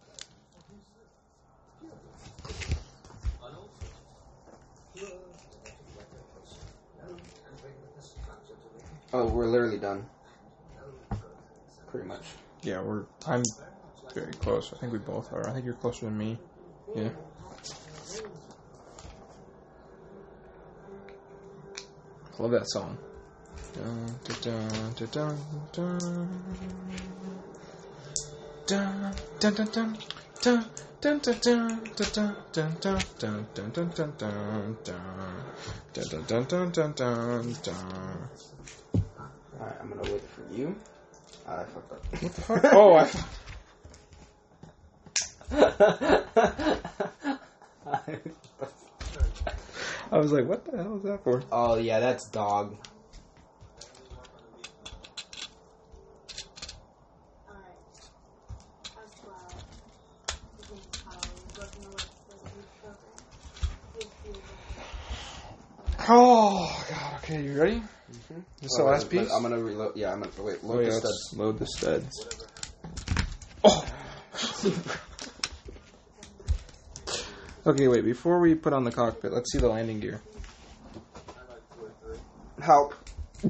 Oh, we're literally done. Pretty much. Yeah, I'm very close. I think we both are. I think you're closer than me. Yeah. Love that song. Dun, dun, dun, dun, dun, dun, dun, dun, dun, dun. Dun dun dun dun dun dun dun dun dun dun dun dun dun dun dun dun dun dun. Alright, I'm gonna wait for you. I fucked up. What the fuck? Oh, I was like, what the hell is that for? Oh yeah, that's dog. Oh god, okay, you ready? Mm-hmm. This is the last piece? I'm gonna reload. Yeah, I'm gonna wait. Load the studs. Load the studs. Oh! Okay, wait, before we put on the cockpit, let's see the landing gear. Help. You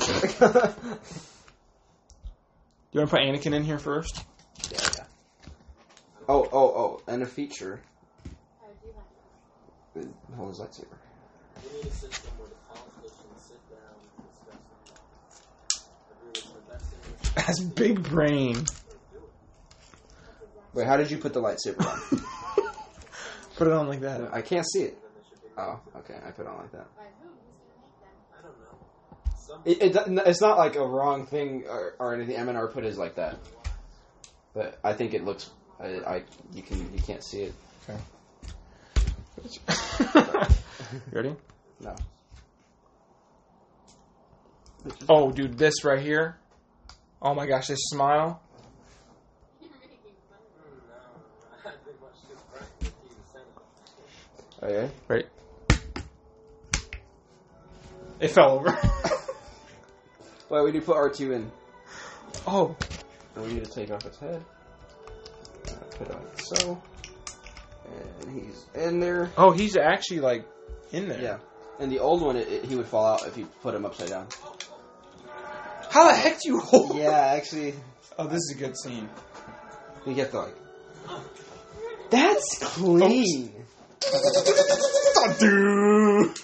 want to put Anakin in here first? Yeah. Oh, and a feature. Hold his lightsaber. We need a system where the politicians sit down and discuss the best thing. That's big brain. Wait, how did you put the lightsaber on? Put it on like that. I can't see it. Oh, okay. I put it on like that. I don't know. It's not like a wrong thing or anything. MNR put his like that, but I think it looks. You can't see it. Okay. You ready? No. Oh, dude, this right here. Oh my gosh, this smile. Okay. Right. It fell over. Wait, we need to put R2 in. Oh. And we need to take off its head. Put it like so. And he's in there. Oh, he's actually like in there. Yeah. And the old one, he would fall out if you put him upside down. How the heck do you hold? Yeah, actually. Oh, this is a good scene. You get to like. That's clean. Oh, dude.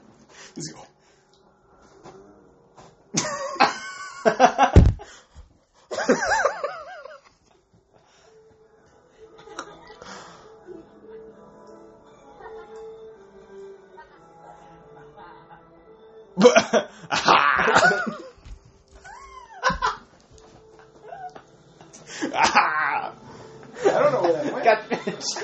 Let's go. I don't know where that went. Got finished.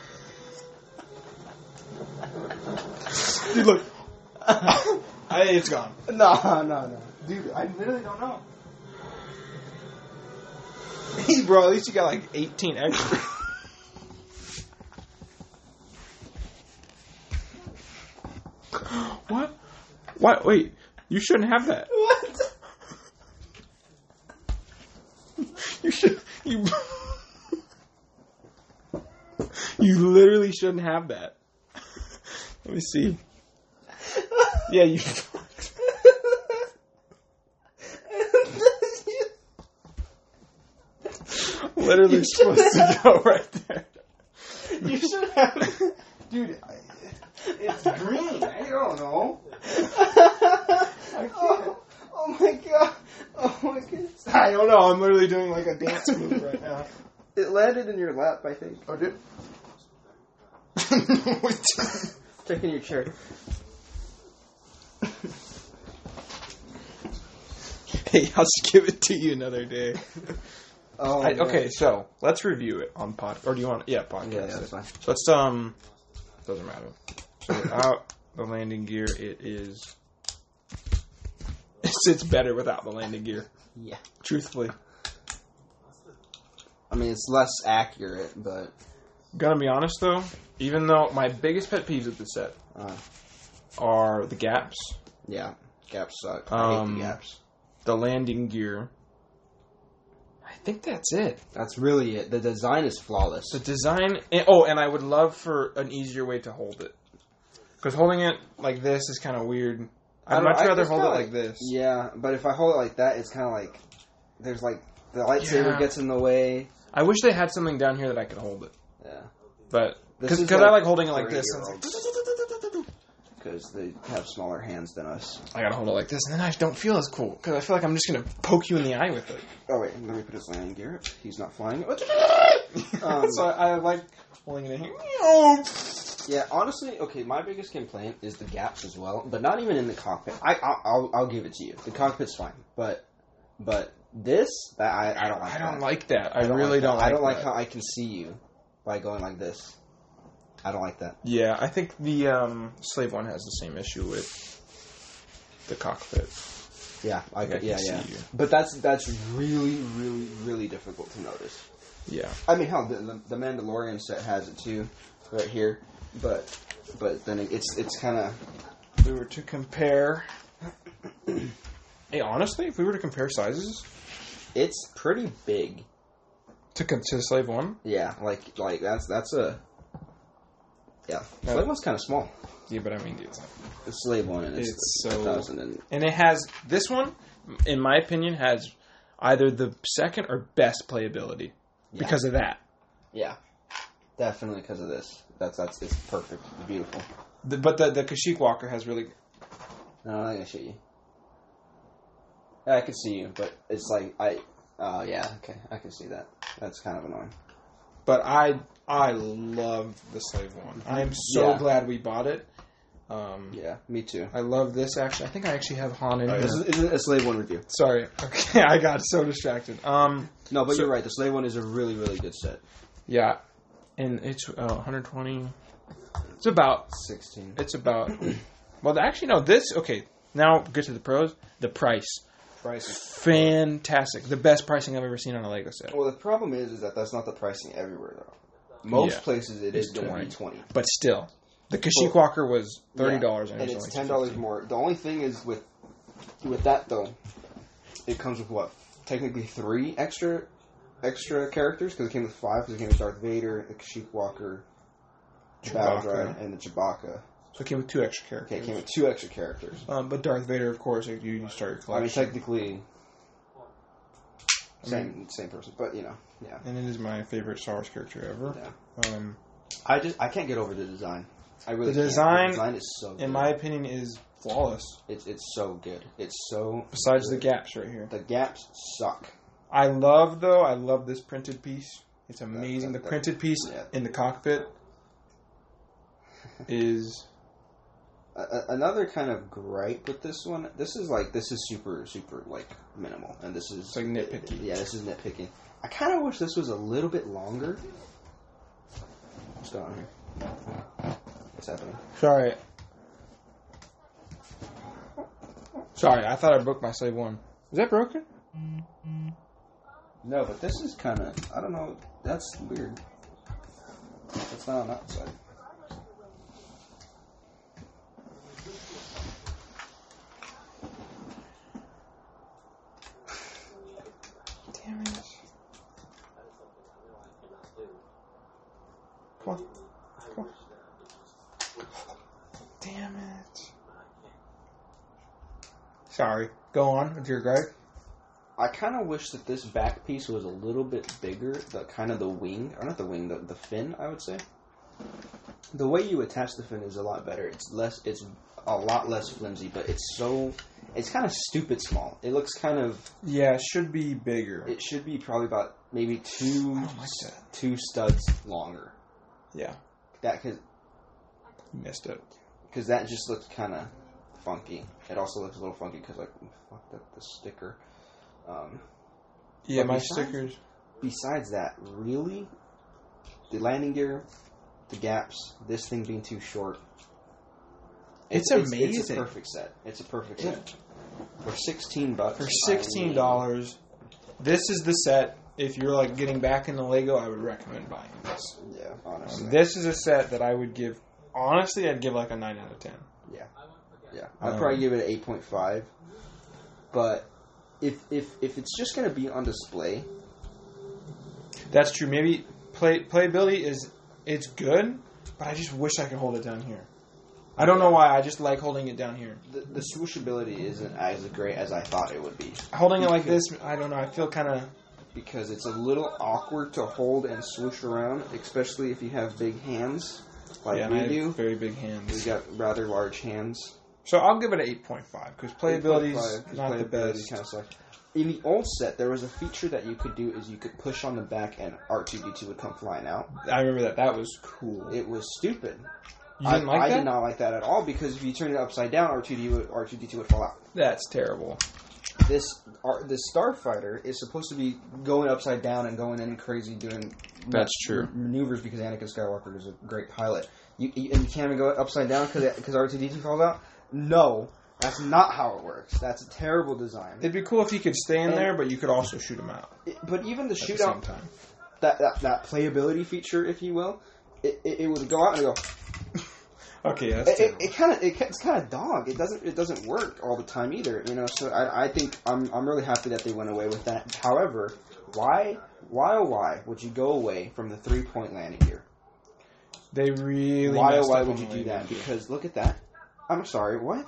Dude, look. It's gone. No. Dude, I literally don't know. Bro, at least you got like 18 extra. What? What? Wait, you shouldn't have that. What? You should. You literally shouldn't have that. Let me see. Yeah, you. Literally supposed to go right there. You should have. Dude, it's green. I don't know. Oh my god. Oh my goodness. I don't know. I'm literally doing like a dance move right now. It landed in your lap, I think. Oh, did? Check in your chair. Hey, I'll just give it to you another day. Oh, Okay, so let's review it on pod. Or do you want? Yeah, podcast. Yeah, that's fine. So let's doesn't matter. So without the landing gear, it sits better without the landing gear. Yeah. Truthfully, I mean, it's less accurate, but gonna be honest though, even though my biggest pet peeves of the set are the gaps, yeah, gaps suck. I hate Um, the gaps. the landing gear. I think that's it. That's really it. The design is flawless. The design. And I would love for an easier way to hold it. Because holding it like this is kind of weird. I'd much rather it's hold it kinda like this. Yeah, but if I hold it like that, it's kind of like there's like the lightsaber Yeah. gets in the way. I wish they had something down here that I could hold it. Yeah, But This because is I like holding it like this. Because they have smaller hands than us. I gotta hold it like this, and then I don't feel as cool because I feel like I'm just gonna poke you in the eye with it. Oh wait, let me put his landing gear up. He's not flying. So I like holding it in here. Yeah, honestly, okay. My biggest complaint is the gaps as well, but not even in the cockpit. I'll give it to you. The cockpit's fine, but this I don't like. I don't that. like that. I don't really like that. don't. Like I don't like that. how I can see you by going like this. I don't like that. Yeah, I think the Slave One has the same issue with the cockpit. Yeah, I can yeah. see you. But that's really, really, really difficult to notice. Yeah. I mean, hell, the Mandalorian set has it too, right here. But then it's kind of. If we were to compare, hey, honestly, if we were to compare sizes It's pretty big. to Slave One, Yeah, like that's a. Yeah, Slave One's kind of small. yeah, but I mean, dude, The Slave One, and It's it's so- 1,000 and and it has this one, in my opinion, has either the second or best playability because of that. yeah, definitely because of this. That's it's perfect, it's beautiful. But the Kashyyyk Walker has really. No, I'm not gonna shoot you. Yeah, I can see you, but it's like yeah, okay, I can see that. That's kind of annoying. But I love the Slave One. I am so Yeah. glad we bought it. Yeah, me too. I love this actually. I think I actually have Han in here. This isn't a Slave One review. Sorry. Okay, I got so distracted. No, but So- you're right. The Slave One is a really, really good set. Yeah, and it's 120. It's about. 16. It's about. Well, actually, no. This okay. Now get to the pros. The price, Price is fantastic. The best pricing I've ever seen on a Lego set. well. The problem is that that's not the pricing everywhere though. Most Yeah. places it is It's going to 20. be 20. But still, the Kashyyyk Walker was $30, and it was it's only $10 $15. more. The only thing is with that though, it comes with what? Technically 3 extra characters because it came with 5 because it came with Darth Vader, the Kashyyyk Walker, the Battle Chewbacca. Droid, and the Chewbacca. So it came with 2 extra characters. Okay, it came with 2 extra characters. But Darth Vader, of course, you start your I mean, collection. technically, same person, but yeah. And it is my favorite Star Wars character ever. Yeah. I can't get over the design. I really The can't. design, The design is so good. in my opinion, is flawless. It's so good. It's so Besides the good. gaps right here. The gaps suck. I love this printed piece. It's amazing. That- The printed piece yeah. in the cockpit is Another kind of gripe with this one. This is super like minimal, and this is It's like nitpicky. Yeah, this is nitpicking. I kind of wish this was a little bit longer. What's going on here? What's happening? Sorry, I thought I broke my save one. Is that broken? No, but this is kind of, I don't know, that's weird. It's not on that side. Damn it. Come on. Come on. Damn it. Sorry. Go on with your gripe. I kind of wish that this back piece was a little bit bigger, the wing, or not the wing, the fin, I would say. The way you attach the fin is a lot better. It's a lot less flimsy, but it's kind of stupid small. It looks kind of... Yeah, it should be bigger. It should be probably about maybe two studs longer. Yeah. That could... Missed it. Because that just looks kind of funky. It also looks a little funky because, like, fuck the sticker. Yeah, my stickers. Besides that, really, the landing gear, the gaps, this thing being too short. It's amazing. It's a perfect set. It's a perfect set. For $16. For $16, this is the set. If you're like getting back into Lego, I would recommend buying this. Yeah, honestly. This is a set that I would give. Honestly, I'd give like a 9 out of 10. Yeah. I'd probably give it an 8.5. But if it's just going to be on display, that's true. Maybe playability it's good, but I just wish I could hold it down here. I don't know why. I just like holding it down here. The swooshability isn't as great as I thought it would be. Holding it like this, I don't know. I feel kind of... Because it's a little awkward to hold and swoosh around, especially if you have big hands, like we do. Very big hands. We've got rather large hands. So I'll give it an 8.5, because playability is not the best. Kind of sucks. In the old set, there was a feature that you could do is you could push on the back and R2-D2 would come flying out. I remember that. That was cool. It was stupid. You didn't like that? I did not like that at all, because if you turn it upside down, R2-D2 would fall out. That's terrible. This Starfighter is supposed to be going upside down and going in crazy doing maneuvers because Anakin Skywalker is a great pilot. You can't even go upside down because R2-D2 falls out? No. That's not how it works. That's a terrible design. It'd be cool if you could stay in there, but you could also shoot him out. But even the shootout, that playability feature, if you will, it would go out and go. Okay, that's terrible. It's kind of dog. It doesn't work all the time either. You know, so I think I'm really happy that they went away with that. However, why would you go away from the 3-point landing gear? They really why would you do that? Because look at that. I'm sorry, what?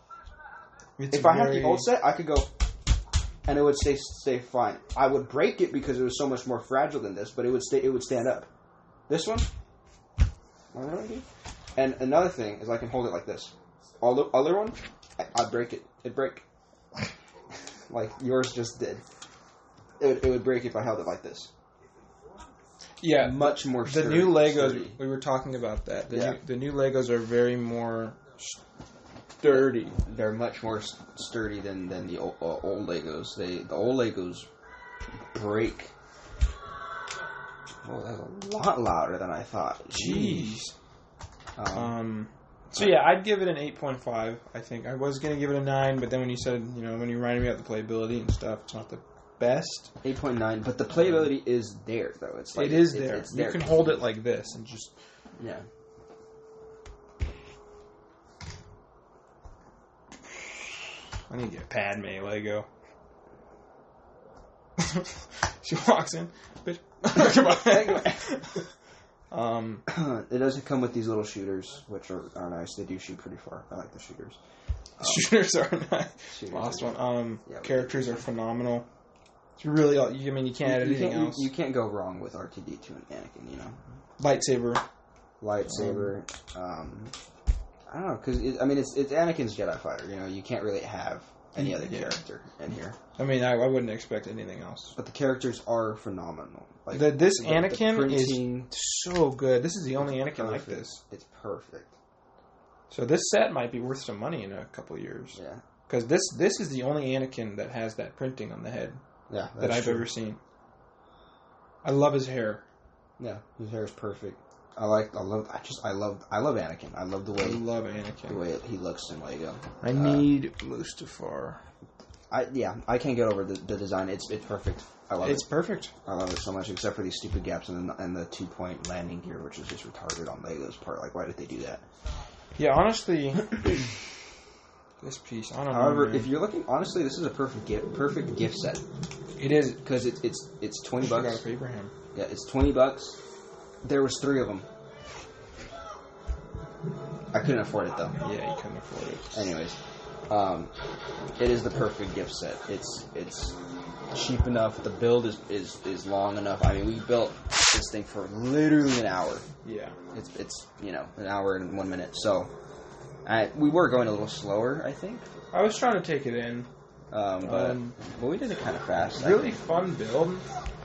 If I had the old set, I could go, and it would stay fine. I would break it because it was so much more fragile than this, but it would stand up. This one, what do I do? And another thing is I can hold it like this. All the other one, I'd break it. It'd break, like yours just did. It would break if I held it like this. Yeah, much more. The new Legos, we were talking about that. The new Legos are very more sturdy. They're much more sturdy than the old Legos. The old Legos break. Oh, that's a lot louder than I thought. Jeez. So yeah, I'd give it an 8.5. I think I was gonna give it a 9, but then when you said, when you reminded me of the playability and stuff, it's not the best. 8.9, but the playability is there though. It's like it is there. It's there. You can hold it like this and just yeah. I need to get Padme Lego. She walks in, bitch. It doesn't come with these little shooters, which are nice. They do shoot pretty far. I like the shooters. Shooters are nice. Last one. Characters are phenomenal. It's really all. You can't add anything else. You can't go wrong with R2-D2 and Anakin. Lightsaber. I don't know, because it's Anakin's Jedi fighter. You can't really have any other character in here. I wouldn't expect anything else. But the characters are phenomenal. Like this Anakin is so good. This is the only Anakin like this. It's perfect. So this set might be worth some money in a couple of years. Yeah. Because this is the only Anakin that has that printing on the head Yeah. that I've ever seen. I love his hair. Yeah, his hair is perfect. I love Anakin. I love the I way love Anakin. he looks in Lego. I need Mustafar. I can't get over the design. It's perfect. I love it. It's perfect. I love it so much, except for these stupid gaps in the 2-point landing gear, which is just retarded on Lego's part. Like, why did they do that? Yeah, honestly, this piece, I don't know. However, man. if you're looking, honestly, this is a perfect gift set. It is. Because it's $20. Got for Abraham. Yeah, it's $20. There was 3 of them. I couldn't afford it though. Yeah, you couldn't afford it. Anyways, it is the perfect gift set. It's cheap enough. The build is long enough. I mean, we built this thing for literally an hour. Yeah. It's an hour and 1 minute. So we were going a little slower, I think. I was trying to take it in. But we did it kind of fast. Really fun build.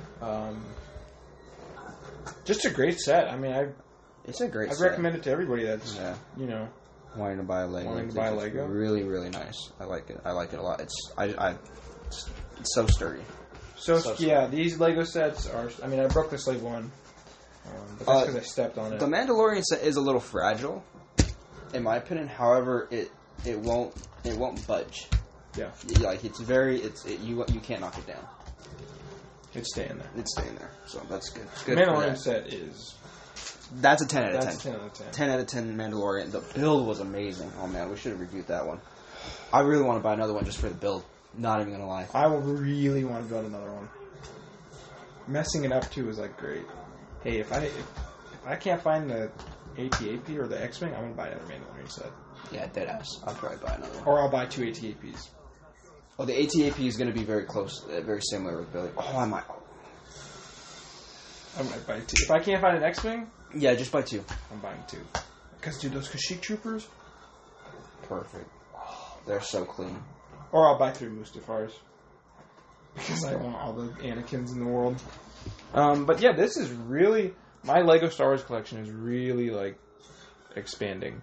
Just a great set. I mean, it's a great I'd set. recommend it to everybody that's, wanting to buy a Lego. Lego. It's really, really nice. I like it. I like it a lot. It's so sturdy. So yeah, these Lego sets are, I mean, I broke this like one. But that's because I stepped on it. The Mandalorian set is a little fragile, in my opinion. However, it won't budge. Yeah. Like, you can't knock it down. It's staying there. It's staying there. So that's good. The Mandalorian set is... That's a 10 out of 10. That's 10 out of 10. 10 out of 10 Mandalorian. The build was amazing. Oh, man, we should have reviewed that one. I really want to buy another one just for the build. Not even going to lie. I will really want to build another one. Messing it up, too, is, like, great. Hey, if I can't find the AT-AP or the X-Wing, I'm going to buy another Mandalorian set. Yeah, deadass. I'll probably buy another one. Or I'll buy 2 AT-APs. Oh, the AT-AP is going to be very close, very similar with Billy. Oh, I might buy 2. If I can't find an X-Wing... Yeah, just buy 2. I'm buying 2. Because, dude, those Kashyyyk troopers... Perfect. Oh, they're so clean. Or I'll buy 3 Mustafars. Because I want all the Anakins in the world. But yeah, this is really... My Lego Star Wars collection is really, like, expanding.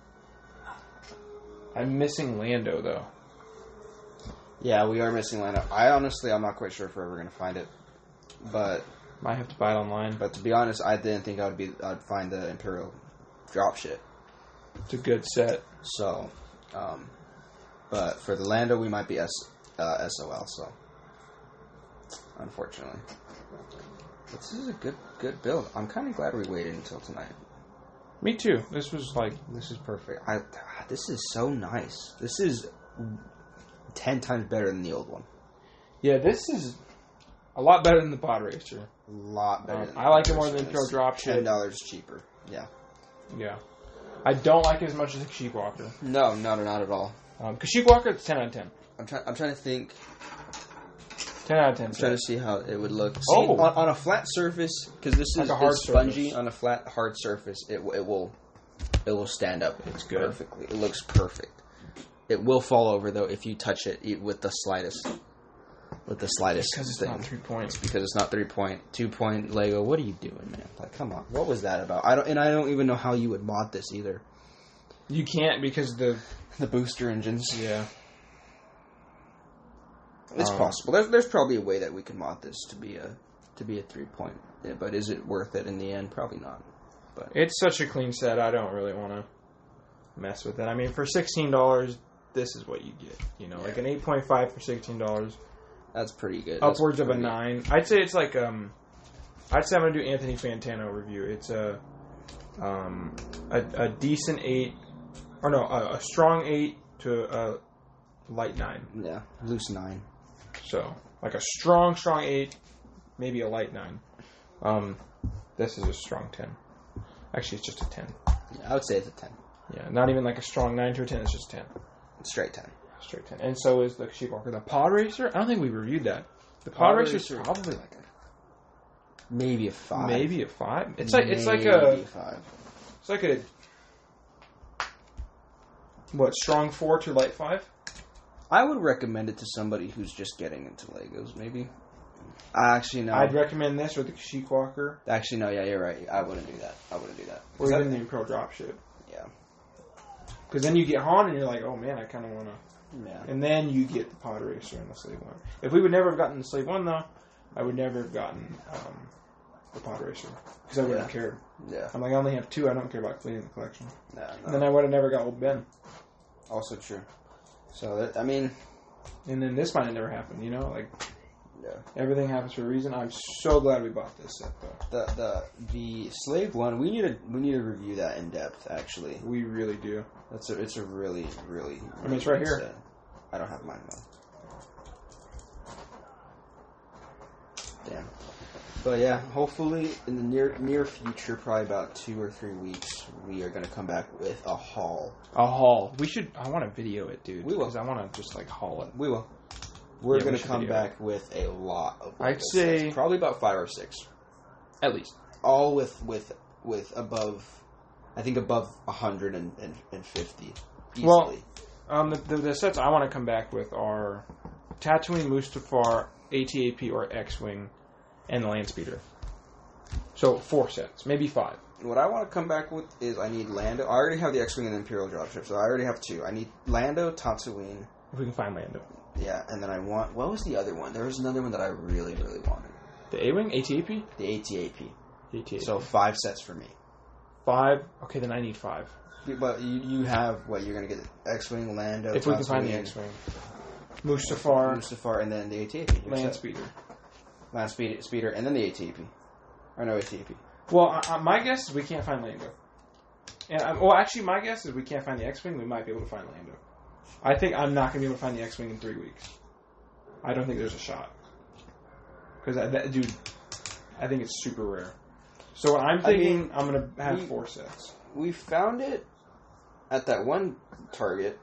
I'm missing Lando, though. Yeah, we are missing Lando. I'm not quite sure if we're ever going to find it. But... Might have to buy it online. But to be honest, I didn't think I'd find the Imperial dropship. It's a good set. So, but for the Lando, we might be SOL. So, unfortunately, but this is a good build. I'm kind of glad we waited until tonight. Me too. This is perfect. This is so nice. This is 10 times better than the old one. Yeah, this is a lot better than the Pod Racer. A lot better. I like it more than the Imperial Dropship. $10 cheaper. Yeah. Yeah. I don't like it as much as the Kashyyyk Walker. No, not at all. Kashyyyk Walker, it's 10 out of 10. I'm trying to think. 10 out of 10. I'm trying to see how it would look. See, Oh! On a flat surface, because this like is a hard spongy. surface. On a flat, hard surface, it will stand up. It's good. Perfectly. It looks perfect. It will fall over though if you touch it with the slightest. Because it's not 3 points. Because it's not 3-point, 2-point Lego. What are you doing, man? Like, come on. What was that about? I don't even know how you would mod this either. You can't because the booster engines. Yeah. It's possible. There's probably a way that we can mod this to be a 3-point. Yeah, but is it worth it in the end? Probably not. But it's such a clean set. I don't really want to mess with it. I mean, for $16, this is what you get. Like an 8.5 for $16. That's pretty good. Upwards of a 9. I'd say it's like I'd say I'm gonna do Anthony Fantano review. It's a decent 8, or no, a strong 8 to a light 9. Yeah, loose 9. So like a strong 8, maybe a light 9. This is a strong 10. Actually, it's just a 10. Yeah, I would say it's a 10. Yeah, not even like a strong 9 to a 10. It's just 10. Straight 10. Straight 10. And so is the Kashyyyk Walker. The Pod Racer, I don't think we reviewed that. The Pod Racer is probably like maybe a 5. Maybe a 5. It's like a 5. It's like a strong 4 to light 5. I would recommend it to somebody who's just getting into Legos. Maybe. Actually, no. I'd recommend this or the Kashyyyk Walker. Actually, no. Yeah, you're right. I wouldn't do that. Or even the Imperial Dropship. Yeah. Because then you get Han and you're like, oh man, I kind of want to. Yeah. And then you get the Pod Racer and the Slave One. If we would never have gotten the Slave One, though, I would never have gotten the Pod Racer. Because I wouldn't have cared. Yeah. I'm like, I only have 2. I don't care about completing the collection. No. And then I would have never got Old Ben. Also true. So, that, I mean... And then this might have never happened, you know? Like, Yeah. everything happens for a reason. I'm so glad we bought this set, though. The Slave One, we need to review that in depth, actually. We really do. It's a really, really... I mean, it's right good here. set. I don't have mine, though. Damn. But yeah, hopefully in the near future, probably about 2 or 3 weeks, we are going to come back with a haul. A haul. I want to video it, dude. We will. Because I want to just, like, haul it. We will. We're Yeah, going we to should come video back with a lot of I'd Lego say- sets. Probably about 5 or 6. At least. All with above, I think above 150 easily. Well, the sets I want to come back with are Tatooine, Mustafar, AT-AT or X-Wing, and the Land Speeder. So 4 sets, maybe 5. What I want to come back with is I need Lando. I already have the X-Wing and the Imperial dropship, so I already have 2. I need Lando, Tatooine. If we can find Lando. Yeah, and then I want... What was the other one? There was another one that I really, really wanted. The A-Wing? AT-AT? The AT-AT. AT-AT. So 5 sets for me. 5? Okay, then I need 5. But you have, what, you're going to get X-Wing, Lando, If we can find the Tatooine, X-Wing. Mustafar, Mustafar, and then the AT-AT. Land Speeder. Land Speeder, and then the AT-AT. Or no, AT-AT. Well, my guess is we can't find Lando. And well, actually, my guess is we can't find the X-Wing. We might be able to find Lando. I think I'm not going to be able to find the X-Wing in 3 weeks. I don't think there's a shot. Because, dude, I think it's super rare. So what I'm thinking, I'm going to have 4 sets. We found it at that one Target.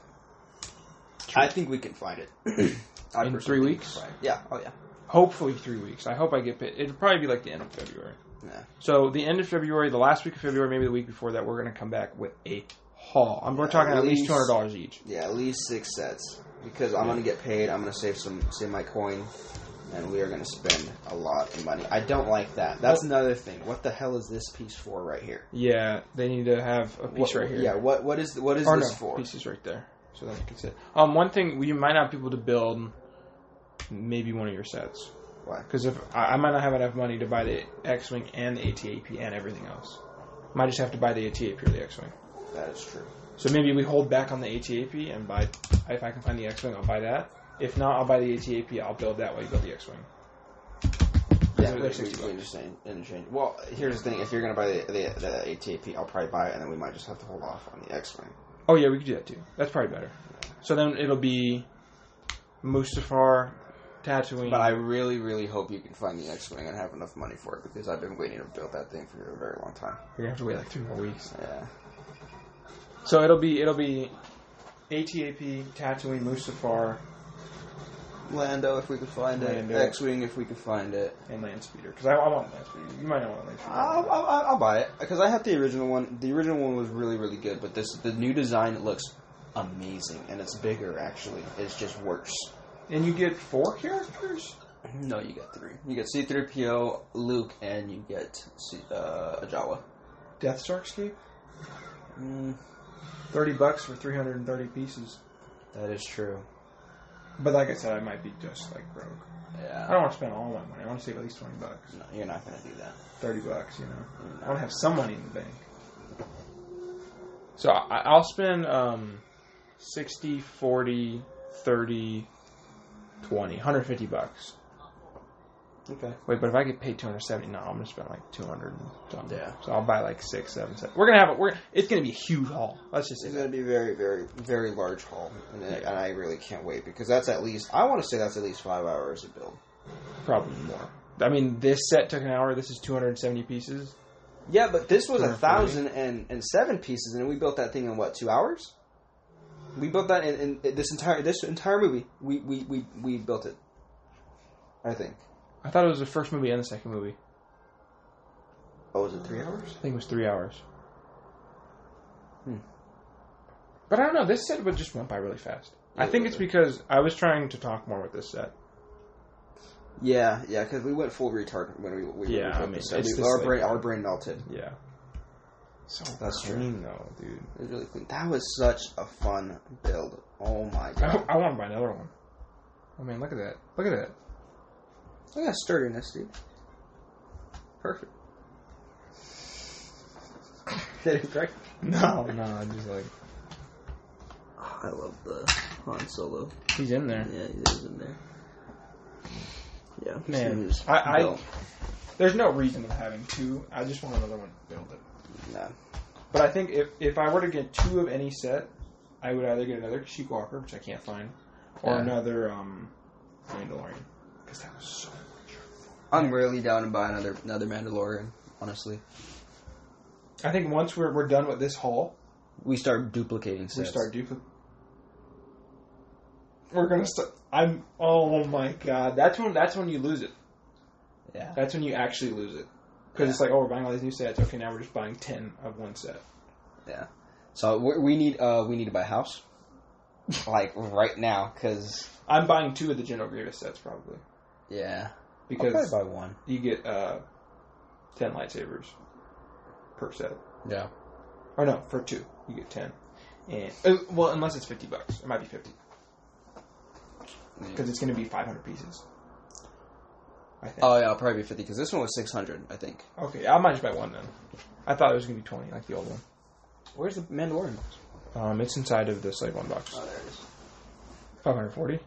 I think we can find it. In 3 weeks? Yeah. Oh, yeah. Hopefully 3 weeks. I hope I get paid. It'll probably be like the end of February. Yeah. So the end of February, the last week of February, maybe the week before that, we're going to come back with a haul. We're talking at least $200 each. Yeah, at least 6 sets. Because I'm going to get paid. I'm going to save my coin. And we are going to spend a lot of money. I don't like that. That's another thing. What the hell is this piece for right here? Yeah, they need to have a piece right here. Yeah, what is this for? Pieces right there. So that you can sit. One thing, we might not be able to build maybe one of your sets. Why? Because if I might not have enough money to buy the X-Wing and the AT-AT and everything else. Might just have to buy the AT-AT or the X-Wing. That is true. So maybe we hold back on the AT-AT and buy, if I can find the X-Wing, I'll buy that. If not, I'll buy the AT-AT, I'll build that while you build the X-Wing. Yeah, They're we $60. understand. Well, here's the thing. If you're going to buy the AT-AT, I'll probably buy it, and then we might just have to hold off on the X-Wing. Oh, yeah, we could do that too. That's probably better. So then it'll be Mustafar, Tatooine. But I really, really hope you can find the X-Wing and have enough money for it, because I've been waiting to build that thing for a very long time. You're going to have to wait like 3 more weeks. Yeah. So it'll be AT-AT, Tatooine, Mustafar, Lando, if we could find it. X-Wing, if we could find it. and Land Speeder. Because I want Land Speeder. You might not want Land Speeder. I'll buy it, because I have the original one. The original one was really, really good, but the new design looks amazing, and it's bigger, actually. It's just worse. And you get 4 characters? No, you get 3. You get C-3PO, Luke, and you get Jawa. Death Star Escape? $30 for 330 pieces. That is true. But like I said, I might be just like broke. Yeah. I don't want to spend all my money. I want to save at least $20. No, you're not going to do that. $30, you know. I want to have some money in the bank. So I'll spend 60, 40, 30, 20, $150. Okay. Wait, but if I get paid $270, no, I'm gonna spend like $200 and something. Yeah. So I'll buy like 6, 7, 7. We're gonna have it. It's gonna be a huge haul. Let's just say It's that. going to be a very, very, very large haul, and I really can't wait, because that's at least, I want to say that's at least 5 hours to build. Probably more. I mean, this set took an hour. This is 270 pieces. Yeah, but this was 140. 1,007 pieces, and we built that thing in, what, 2 hours? We built that in this entire movie. We built it, I think. I thought it was the first movie and the second movie. Oh, was it 3 hours? I think it was 3 hours. But I don't know. This set just went by really fast. I think it's because I was trying to talk more with this set. Yeah, because we went full retard when we Yeah, put I mean, this set. it's Our just brain like- our brain melted. Yeah. So That's clean though, dude. It was really clean. That was such a fun build. Oh my god. I want to buy another one. Oh man, look at that. Look at that. Look at that sturdiness, dude. Perfect. Did it break? No, I'm just like... Oh, I love the Han Solo. He's in there. Yeah, he is in there. Yeah, Man, just there's no reason of having two. I just want another one to build it. Nah. But I think if I were to get two of any set, I would either get another Kashyyyk Walker, which I can't find, or another Mandalorian. Because that was so much fun. I'm really down to buy another Mandalorian, honestly. I think once we're done with this haul, We start duplicating sets. We're gonna start. Oh my god! That's when you lose it. Yeah. That's when you actually lose it. Because it's like, oh, we're buying all these new sets. Okay, now we're just buying 10 of one set. Yeah. So we need to buy a house, like right now, because I'm buying 2 of the General Grievous sets probably. yeah, Because I'll probably buy one. you get 10 lightsabers per set. Yeah. Or no, for 2 you get 10. And well, unless it's $50, it might be 50 because it's going to be 500 pieces. I think. Oh yeah, I'll probably be 50 because this one was 600, I think. Okay, I might just buy one then. I thought it was going to be 20 like the old one. Where's the Mandalorian box? It's inside of the Slave One box. Oh, there it is. 540.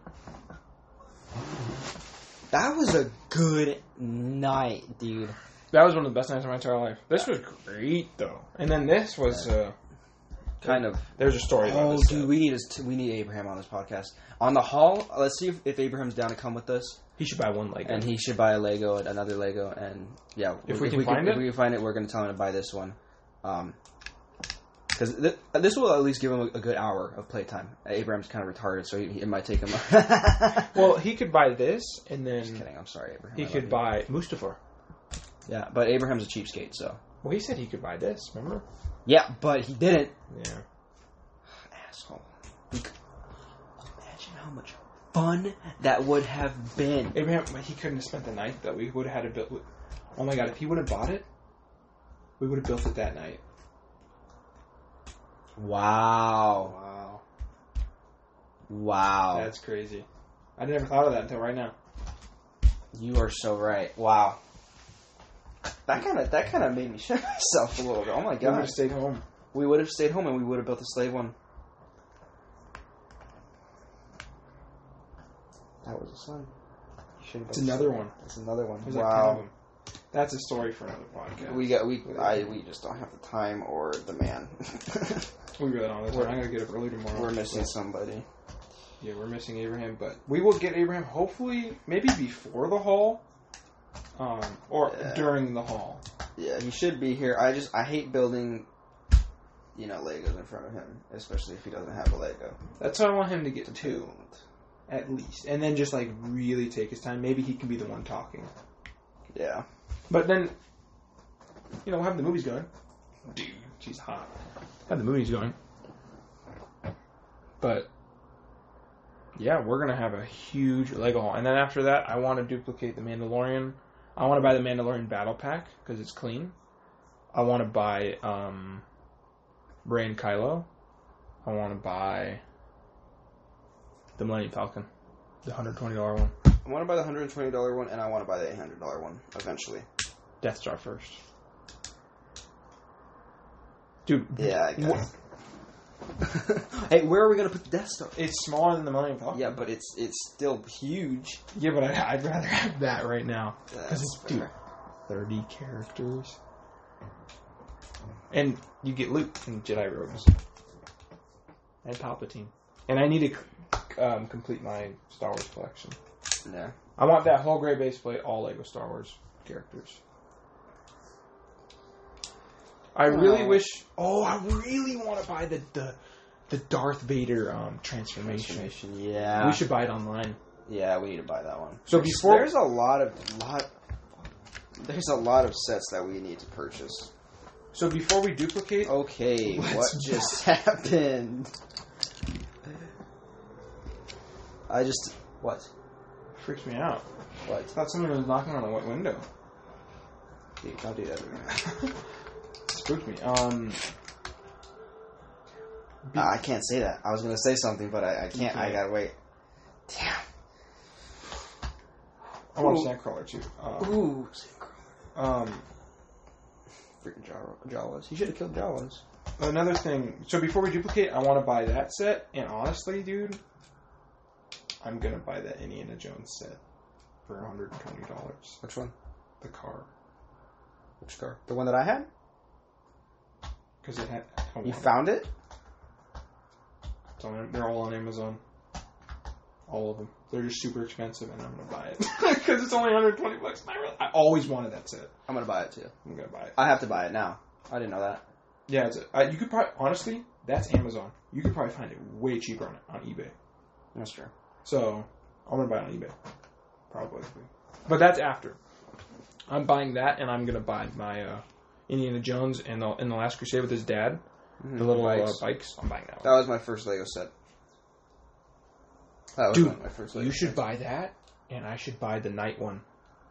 That was a good night, dude. That was one of the best nights of my entire life. This was great though, and then this was Kind of. there's a story about Oh, this. dude, we need Abraham on this podcast. On the haul, let's see if Abraham's down to come with us, He should buy one Lego. and he should buy a Lego, another Lego, and yeah, If we can find it? if we can find it, we're going to tell him to buy this one, because this will at least give him a good hour of playtime. Abraham's kind of retarded, so it might take him. Well, he could buy this, and then Just kidding. I'm sorry, Abraham. he I love could you. buy Mustafar. Yeah, but Abraham's a cheapskate, so Well, he said he could buy this. Remember? yeah, but he didn't. Yeah. Asshole. Imagine how much fun that would have been. Abraham, he couldn't have spent the night that we would have had to build. Oh my god! If he would have bought it, we would have built it that night. Wow. Wow. That's crazy. I never thought of that until right now. You are so right. Wow. That kind of made me shit myself a little bit. Oh my We would god. have stayed home. We would have stayed home and we would have built a slave one. That was a slave. It's another one. It's another one. There's like 10 of Wow. them. That's a story for another podcast. We just don't have the time or the man. We really don't. That's why I'm gonna get up early tomorrow. We're missing somebody. Yeah, we're missing Abraham, but we will get Abraham hopefully maybe before the haul, or during the haul. Yeah, he should be here. I hate building, Legos in front of him, especially if he doesn't have a Lego. That's why I want him to get 2, at least, and then just like really take his time. Maybe he can be the one talking. Yeah. But then, we'll have the movies going. Dude, she's hot. Have the movies going. But yeah, we're gonna have a huge Lego haul, and then after that, I want to duplicate the Mandalorian. I want to buy the Mandalorian Battle Pack because it's clean. I want to buy Rey and Kylo. I want to buy the Millennium Falcon, the $120 one. I want to buy the $120 one, and I want to buy the $800 one eventually. Death Star first. Dude, Yeah, I guess. Hey, where are we gonna put the Death Star? it's smaller than the Millennium Falcon. Yeah, but it's still huge. Yeah, but I'd rather have that right now. Because That's it's, fair. 30 characters. And you get Luke and Jedi robes. And Palpatine. And I need to complete my Star Wars collection. Yeah. I want that whole gray base plate, all Lego Star Wars characters. I really wish... Oh, I really want to buy the Darth Vader transformation. Yeah. We should buy it online. Yeah, we need to buy that one. So before... There's a lot of sets that we need to purchase. So before we duplicate... Okay, Let's what just happened? What? Freaks me out. What? I thought someone was knocking on the window. Dude, don't do that to me. It's spooked me. I can't say that. I was gonna say something, but I can't. I gotta wait. Damn. I watched Nightcrawler too. Ooh. Freaking Jawas. You should have killed Jawas. Another thing. So before we duplicate, I want to buy that set. And honestly, dude, I'm gonna buy that Indiana Jones set for $120. Which one? The car. Which car? The one that I had? Because it had. You found it? They're all on Amazon. All of them. They're just super expensive, and I'm gonna buy it because it's only $120. I always wanted that set. I'm gonna buy it too. I'm gonna buy it. I have to buy it now. I didn't know that. Yeah, you could probably honestly. That's Amazon. You could probably find it way cheaper on eBay. That's true. So I'm gonna buy it on eBay, probably. But that's after. I'm buying that, and I'm gonna buy my Indiana Jones and the Last Crusade with his dad. Mm-hmm. The little bikes. I'm buying that one. That was my first Lego set. That was Dude, my first Lego you should set. buy that, and I should buy the Night one.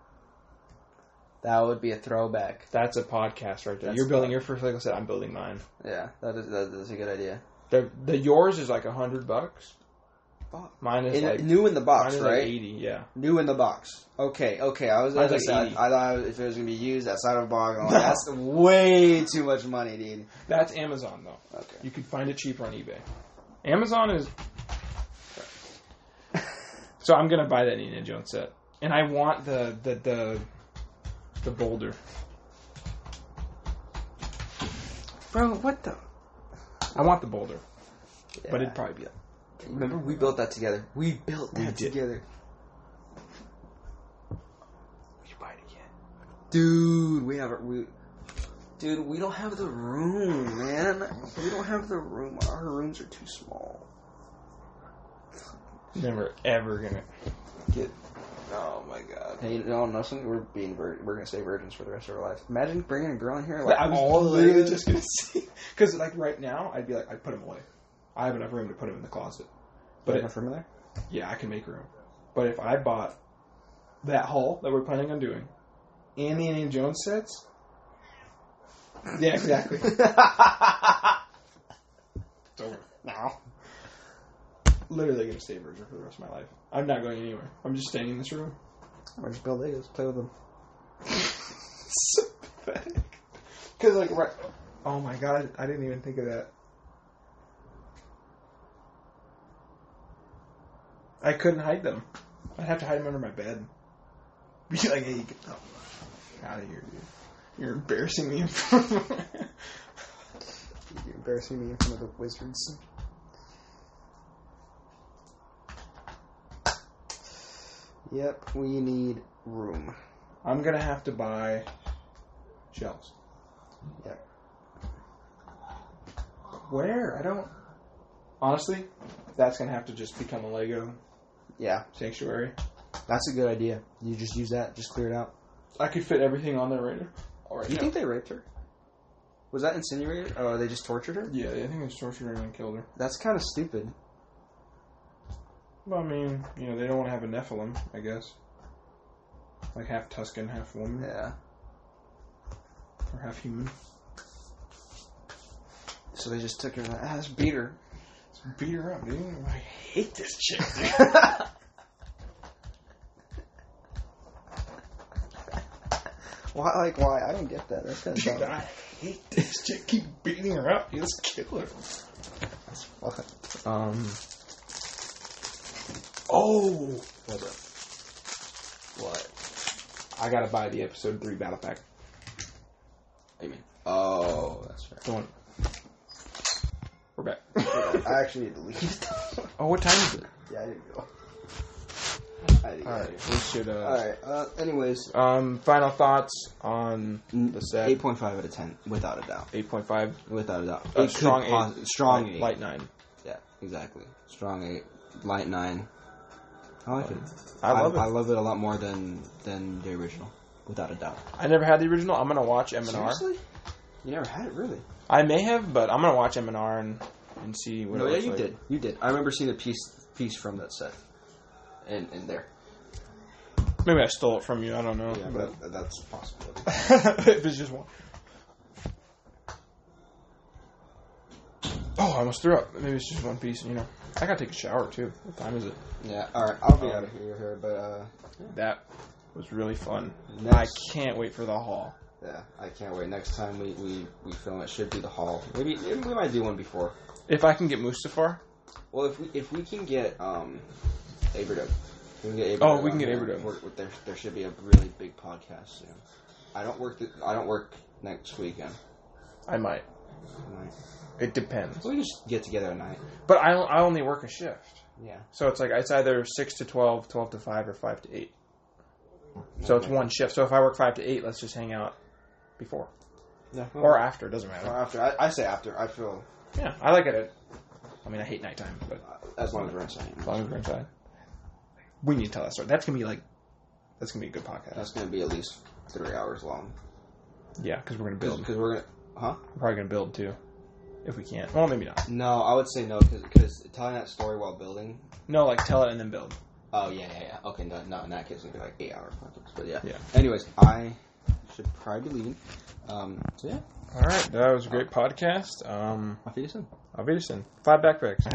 That would be a throwback. That's a podcast right there. That's You're building your first Lego set. I'm building mine. Yeah, that is a good idea. The yours is like $100. Mine is new in the box, mine is right? like 80. Yeah, new in the box. Okay. I was Mine's like, like 80. I thought if it was gonna be used outside of a box, I'm like, that's way too much money, dude. that's Amazon though. Okay. You could find it cheaper on eBay. Amazon is. So I'm gonna buy that Indiana Jones set, and I want the boulder. Bro, what the? I want the boulder, Yeah. but it'd probably be. Remember, we built that together. We built that did. together. We should buy it again. Dude, Dude, we don't have the room, man. We don't have the room. Our rooms are too small. Never ever gonna Get. Oh my god. Hey, you know something? We're gonna stay virgins for the rest of our lives. Imagine bringing a girl in here like I was all the literally Legos. just gonna say, because like right now I'd be like I'd put them away. I have enough room to put them in the closet. But But enough room in there? yeah, I can make room. But if I bought that haul that we're planning on doing and the Indiana Jones sets, yeah, exactly. It's over. No. Literally gonna stay a virgin for the rest of my life. I'm not going anywhere. I'm just staying in this room. Or just build Legos, play with them. So pathetic. Because like right. Oh my god, I didn't even think of that. I couldn't hide them. I'd have to hide them under my bed. Be like, hey, get the fuck out of here, dude. You're embarrassing me in front of You're embarrassing me in front of the wizards. Yep, we need room. I'm gonna have to buy shelves. Yep. Where? I don't. Honestly, that's gonna have to just become a Lego Yeah, sanctuary. that's a good idea. You just use that, just clear it out. I could fit everything on there right now. Do you think they raped her? Was that insinuated? Or they just tortured her? Yeah, I think they tortured her and killed her. That's kind of stupid. Well, I mean, you know, they don't want to have a Nephilim, I guess. Like half Tuscan, half woman. Yeah. Or half human. So they just took her ass, beat her. Beat her up, dude. I hate this chick, dude. Why? I don't get that. That's kind of Dude, dumb. I hate this chick. Keep beating her up. Dude, let's kill her. That's fucked. Oh! Hold up. What? I gotta buy the episode 3 battle pack. What do you mean? Oh, that's right. Go on. We're back. I actually need to leave. Oh, what time is it? Yeah, I need to go. Alright, we should, Alright, anyways. final thoughts on the set. 8.5 out of 10, without a doubt. 8.5. Without a doubt. A It strong could 8. Strong 8. Light 9. Yeah, exactly. Strong 8. Light 9. I like it. I love it. I love it a lot more than the original. Without a doubt. I never had the original. I'm gonna watch M&R. Seriously? You never had it, really? I may have, but I'm gonna watch M&R and see what No, it yeah, looks you like. did. You did. I remember seeing a piece from that set. In there. Maybe I stole it from you. I don't know. Yeah, but that's a possibility. If it's just one. Oh, I almost threw up. Maybe it's just one piece, you know. I gotta take a shower, too. What time is it? Yeah, alright, I'll be out of here, but, That was really fun. Next- I can't wait for the haul. yeah, I can't wait. Next time we film, it should be the haul. Maybe we might do one before. If I can get Mustafar. Well, if we can get, Aberdub. We can get Aberdub. There should be a really big podcast soon. I don't work next weekend. I might. It depends. So we can just get together at night. But I only work a shift. Yeah. So it's like, it's either 6 to 12, 12 to 5, or 5 to 8. So it's one shift. So if I work 5 to 8, let's just hang out before. Yeah. Or after, doesn't matter. Or after. I say after. I feel... Yeah, I like it. I mean, I hate nighttime, but as long as we're inside. as long as we're inside. We need to tell that story. That's going to be a good podcast. That's going to be at least 3 hours long. Yeah, because we're going to build. Because we're going to... Huh? We're probably going to build, too. If we can. Well, maybe not. No, I would say no, because telling that story while building... No, like, tell it and then build. Oh, yeah. Okay, no, in that case, it's going to be like 8 hours. But yeah. Anyways, I should probably be leaving. So yeah. All right, that was a great podcast. Auf Wiedersehen. Auf Wiedersehen. 5 backpacks.